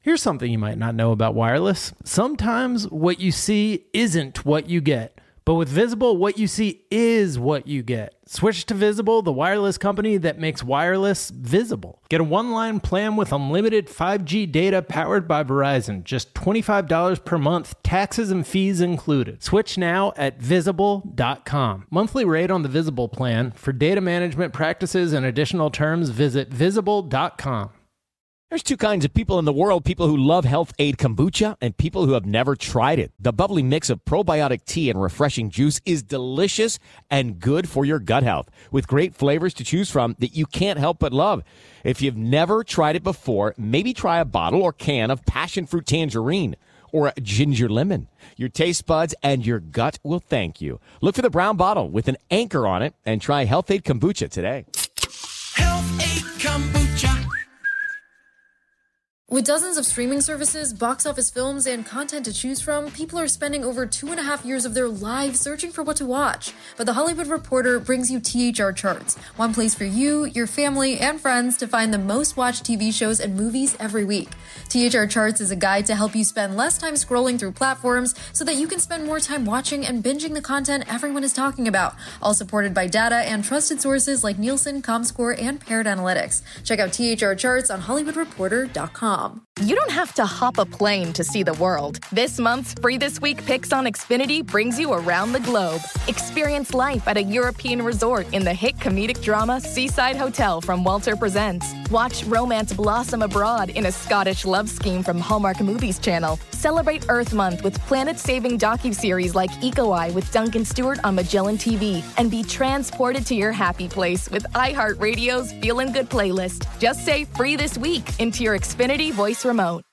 Speaker 9: Here's something you might not know about wireless. Sometimes what you see isn't what you get. But with Visible, what you see is what you get. Switch to Visible, the wireless company that makes wireless visible. Get a one-line plan with unlimited five G data powered by Verizon. Just twenty-five dollars per month, taxes and fees included. Switch now at visible dot com. Monthly rate on the Visible plan. For data management practices and additional terms, visit visible dot com.
Speaker 13: There's two kinds of people in the world, people who love Health Aid Kombucha and people who have never tried it. The bubbly mix of probiotic tea and refreshing juice is delicious and good for your gut health, with great flavors to choose from that you can't help but love. If you've never tried it before, maybe try a bottle or can of passion fruit tangerine or a ginger lemon. Your taste buds and your gut will thank you. Look for the brown bottle with an anchor on it and try Health Aid Kombucha today.
Speaker 17: Health Aid Kombucha.
Speaker 18: With dozens of streaming services, box office films, and content to choose from, people are spending over two and a half years of their lives searching for what to watch. But The Hollywood Reporter brings you T H R Charts, one place for you, your family, and friends to find the most watched T V shows and movies every week. T H R Charts is a guide to help you spend less time scrolling through platforms so that you can spend more time watching and binging the content everyone is talking about, all supported by data and trusted sources like Nielsen, ComScore, and Paired Analytics. Check out T H R Charts on hollywood reporter dot com.
Speaker 19: You don't have to hop a plane to see the world. This month's Free This Week Picks on Xfinity brings you around the globe. Experience life at a European resort in the hit comedic drama Seaside Hotel from Walter Presents. Watch romance blossom abroad in a Scottish love scheme from Hallmark Movies Channel. Celebrate Earth Month with planet-saving docuseries like Eco Eye with Duncan Stewart on Magellan T V. And be transported to your happy place with iHeartRadio's Feelin' Good playlist. Just say Free This Week into your Xfinity voice remote.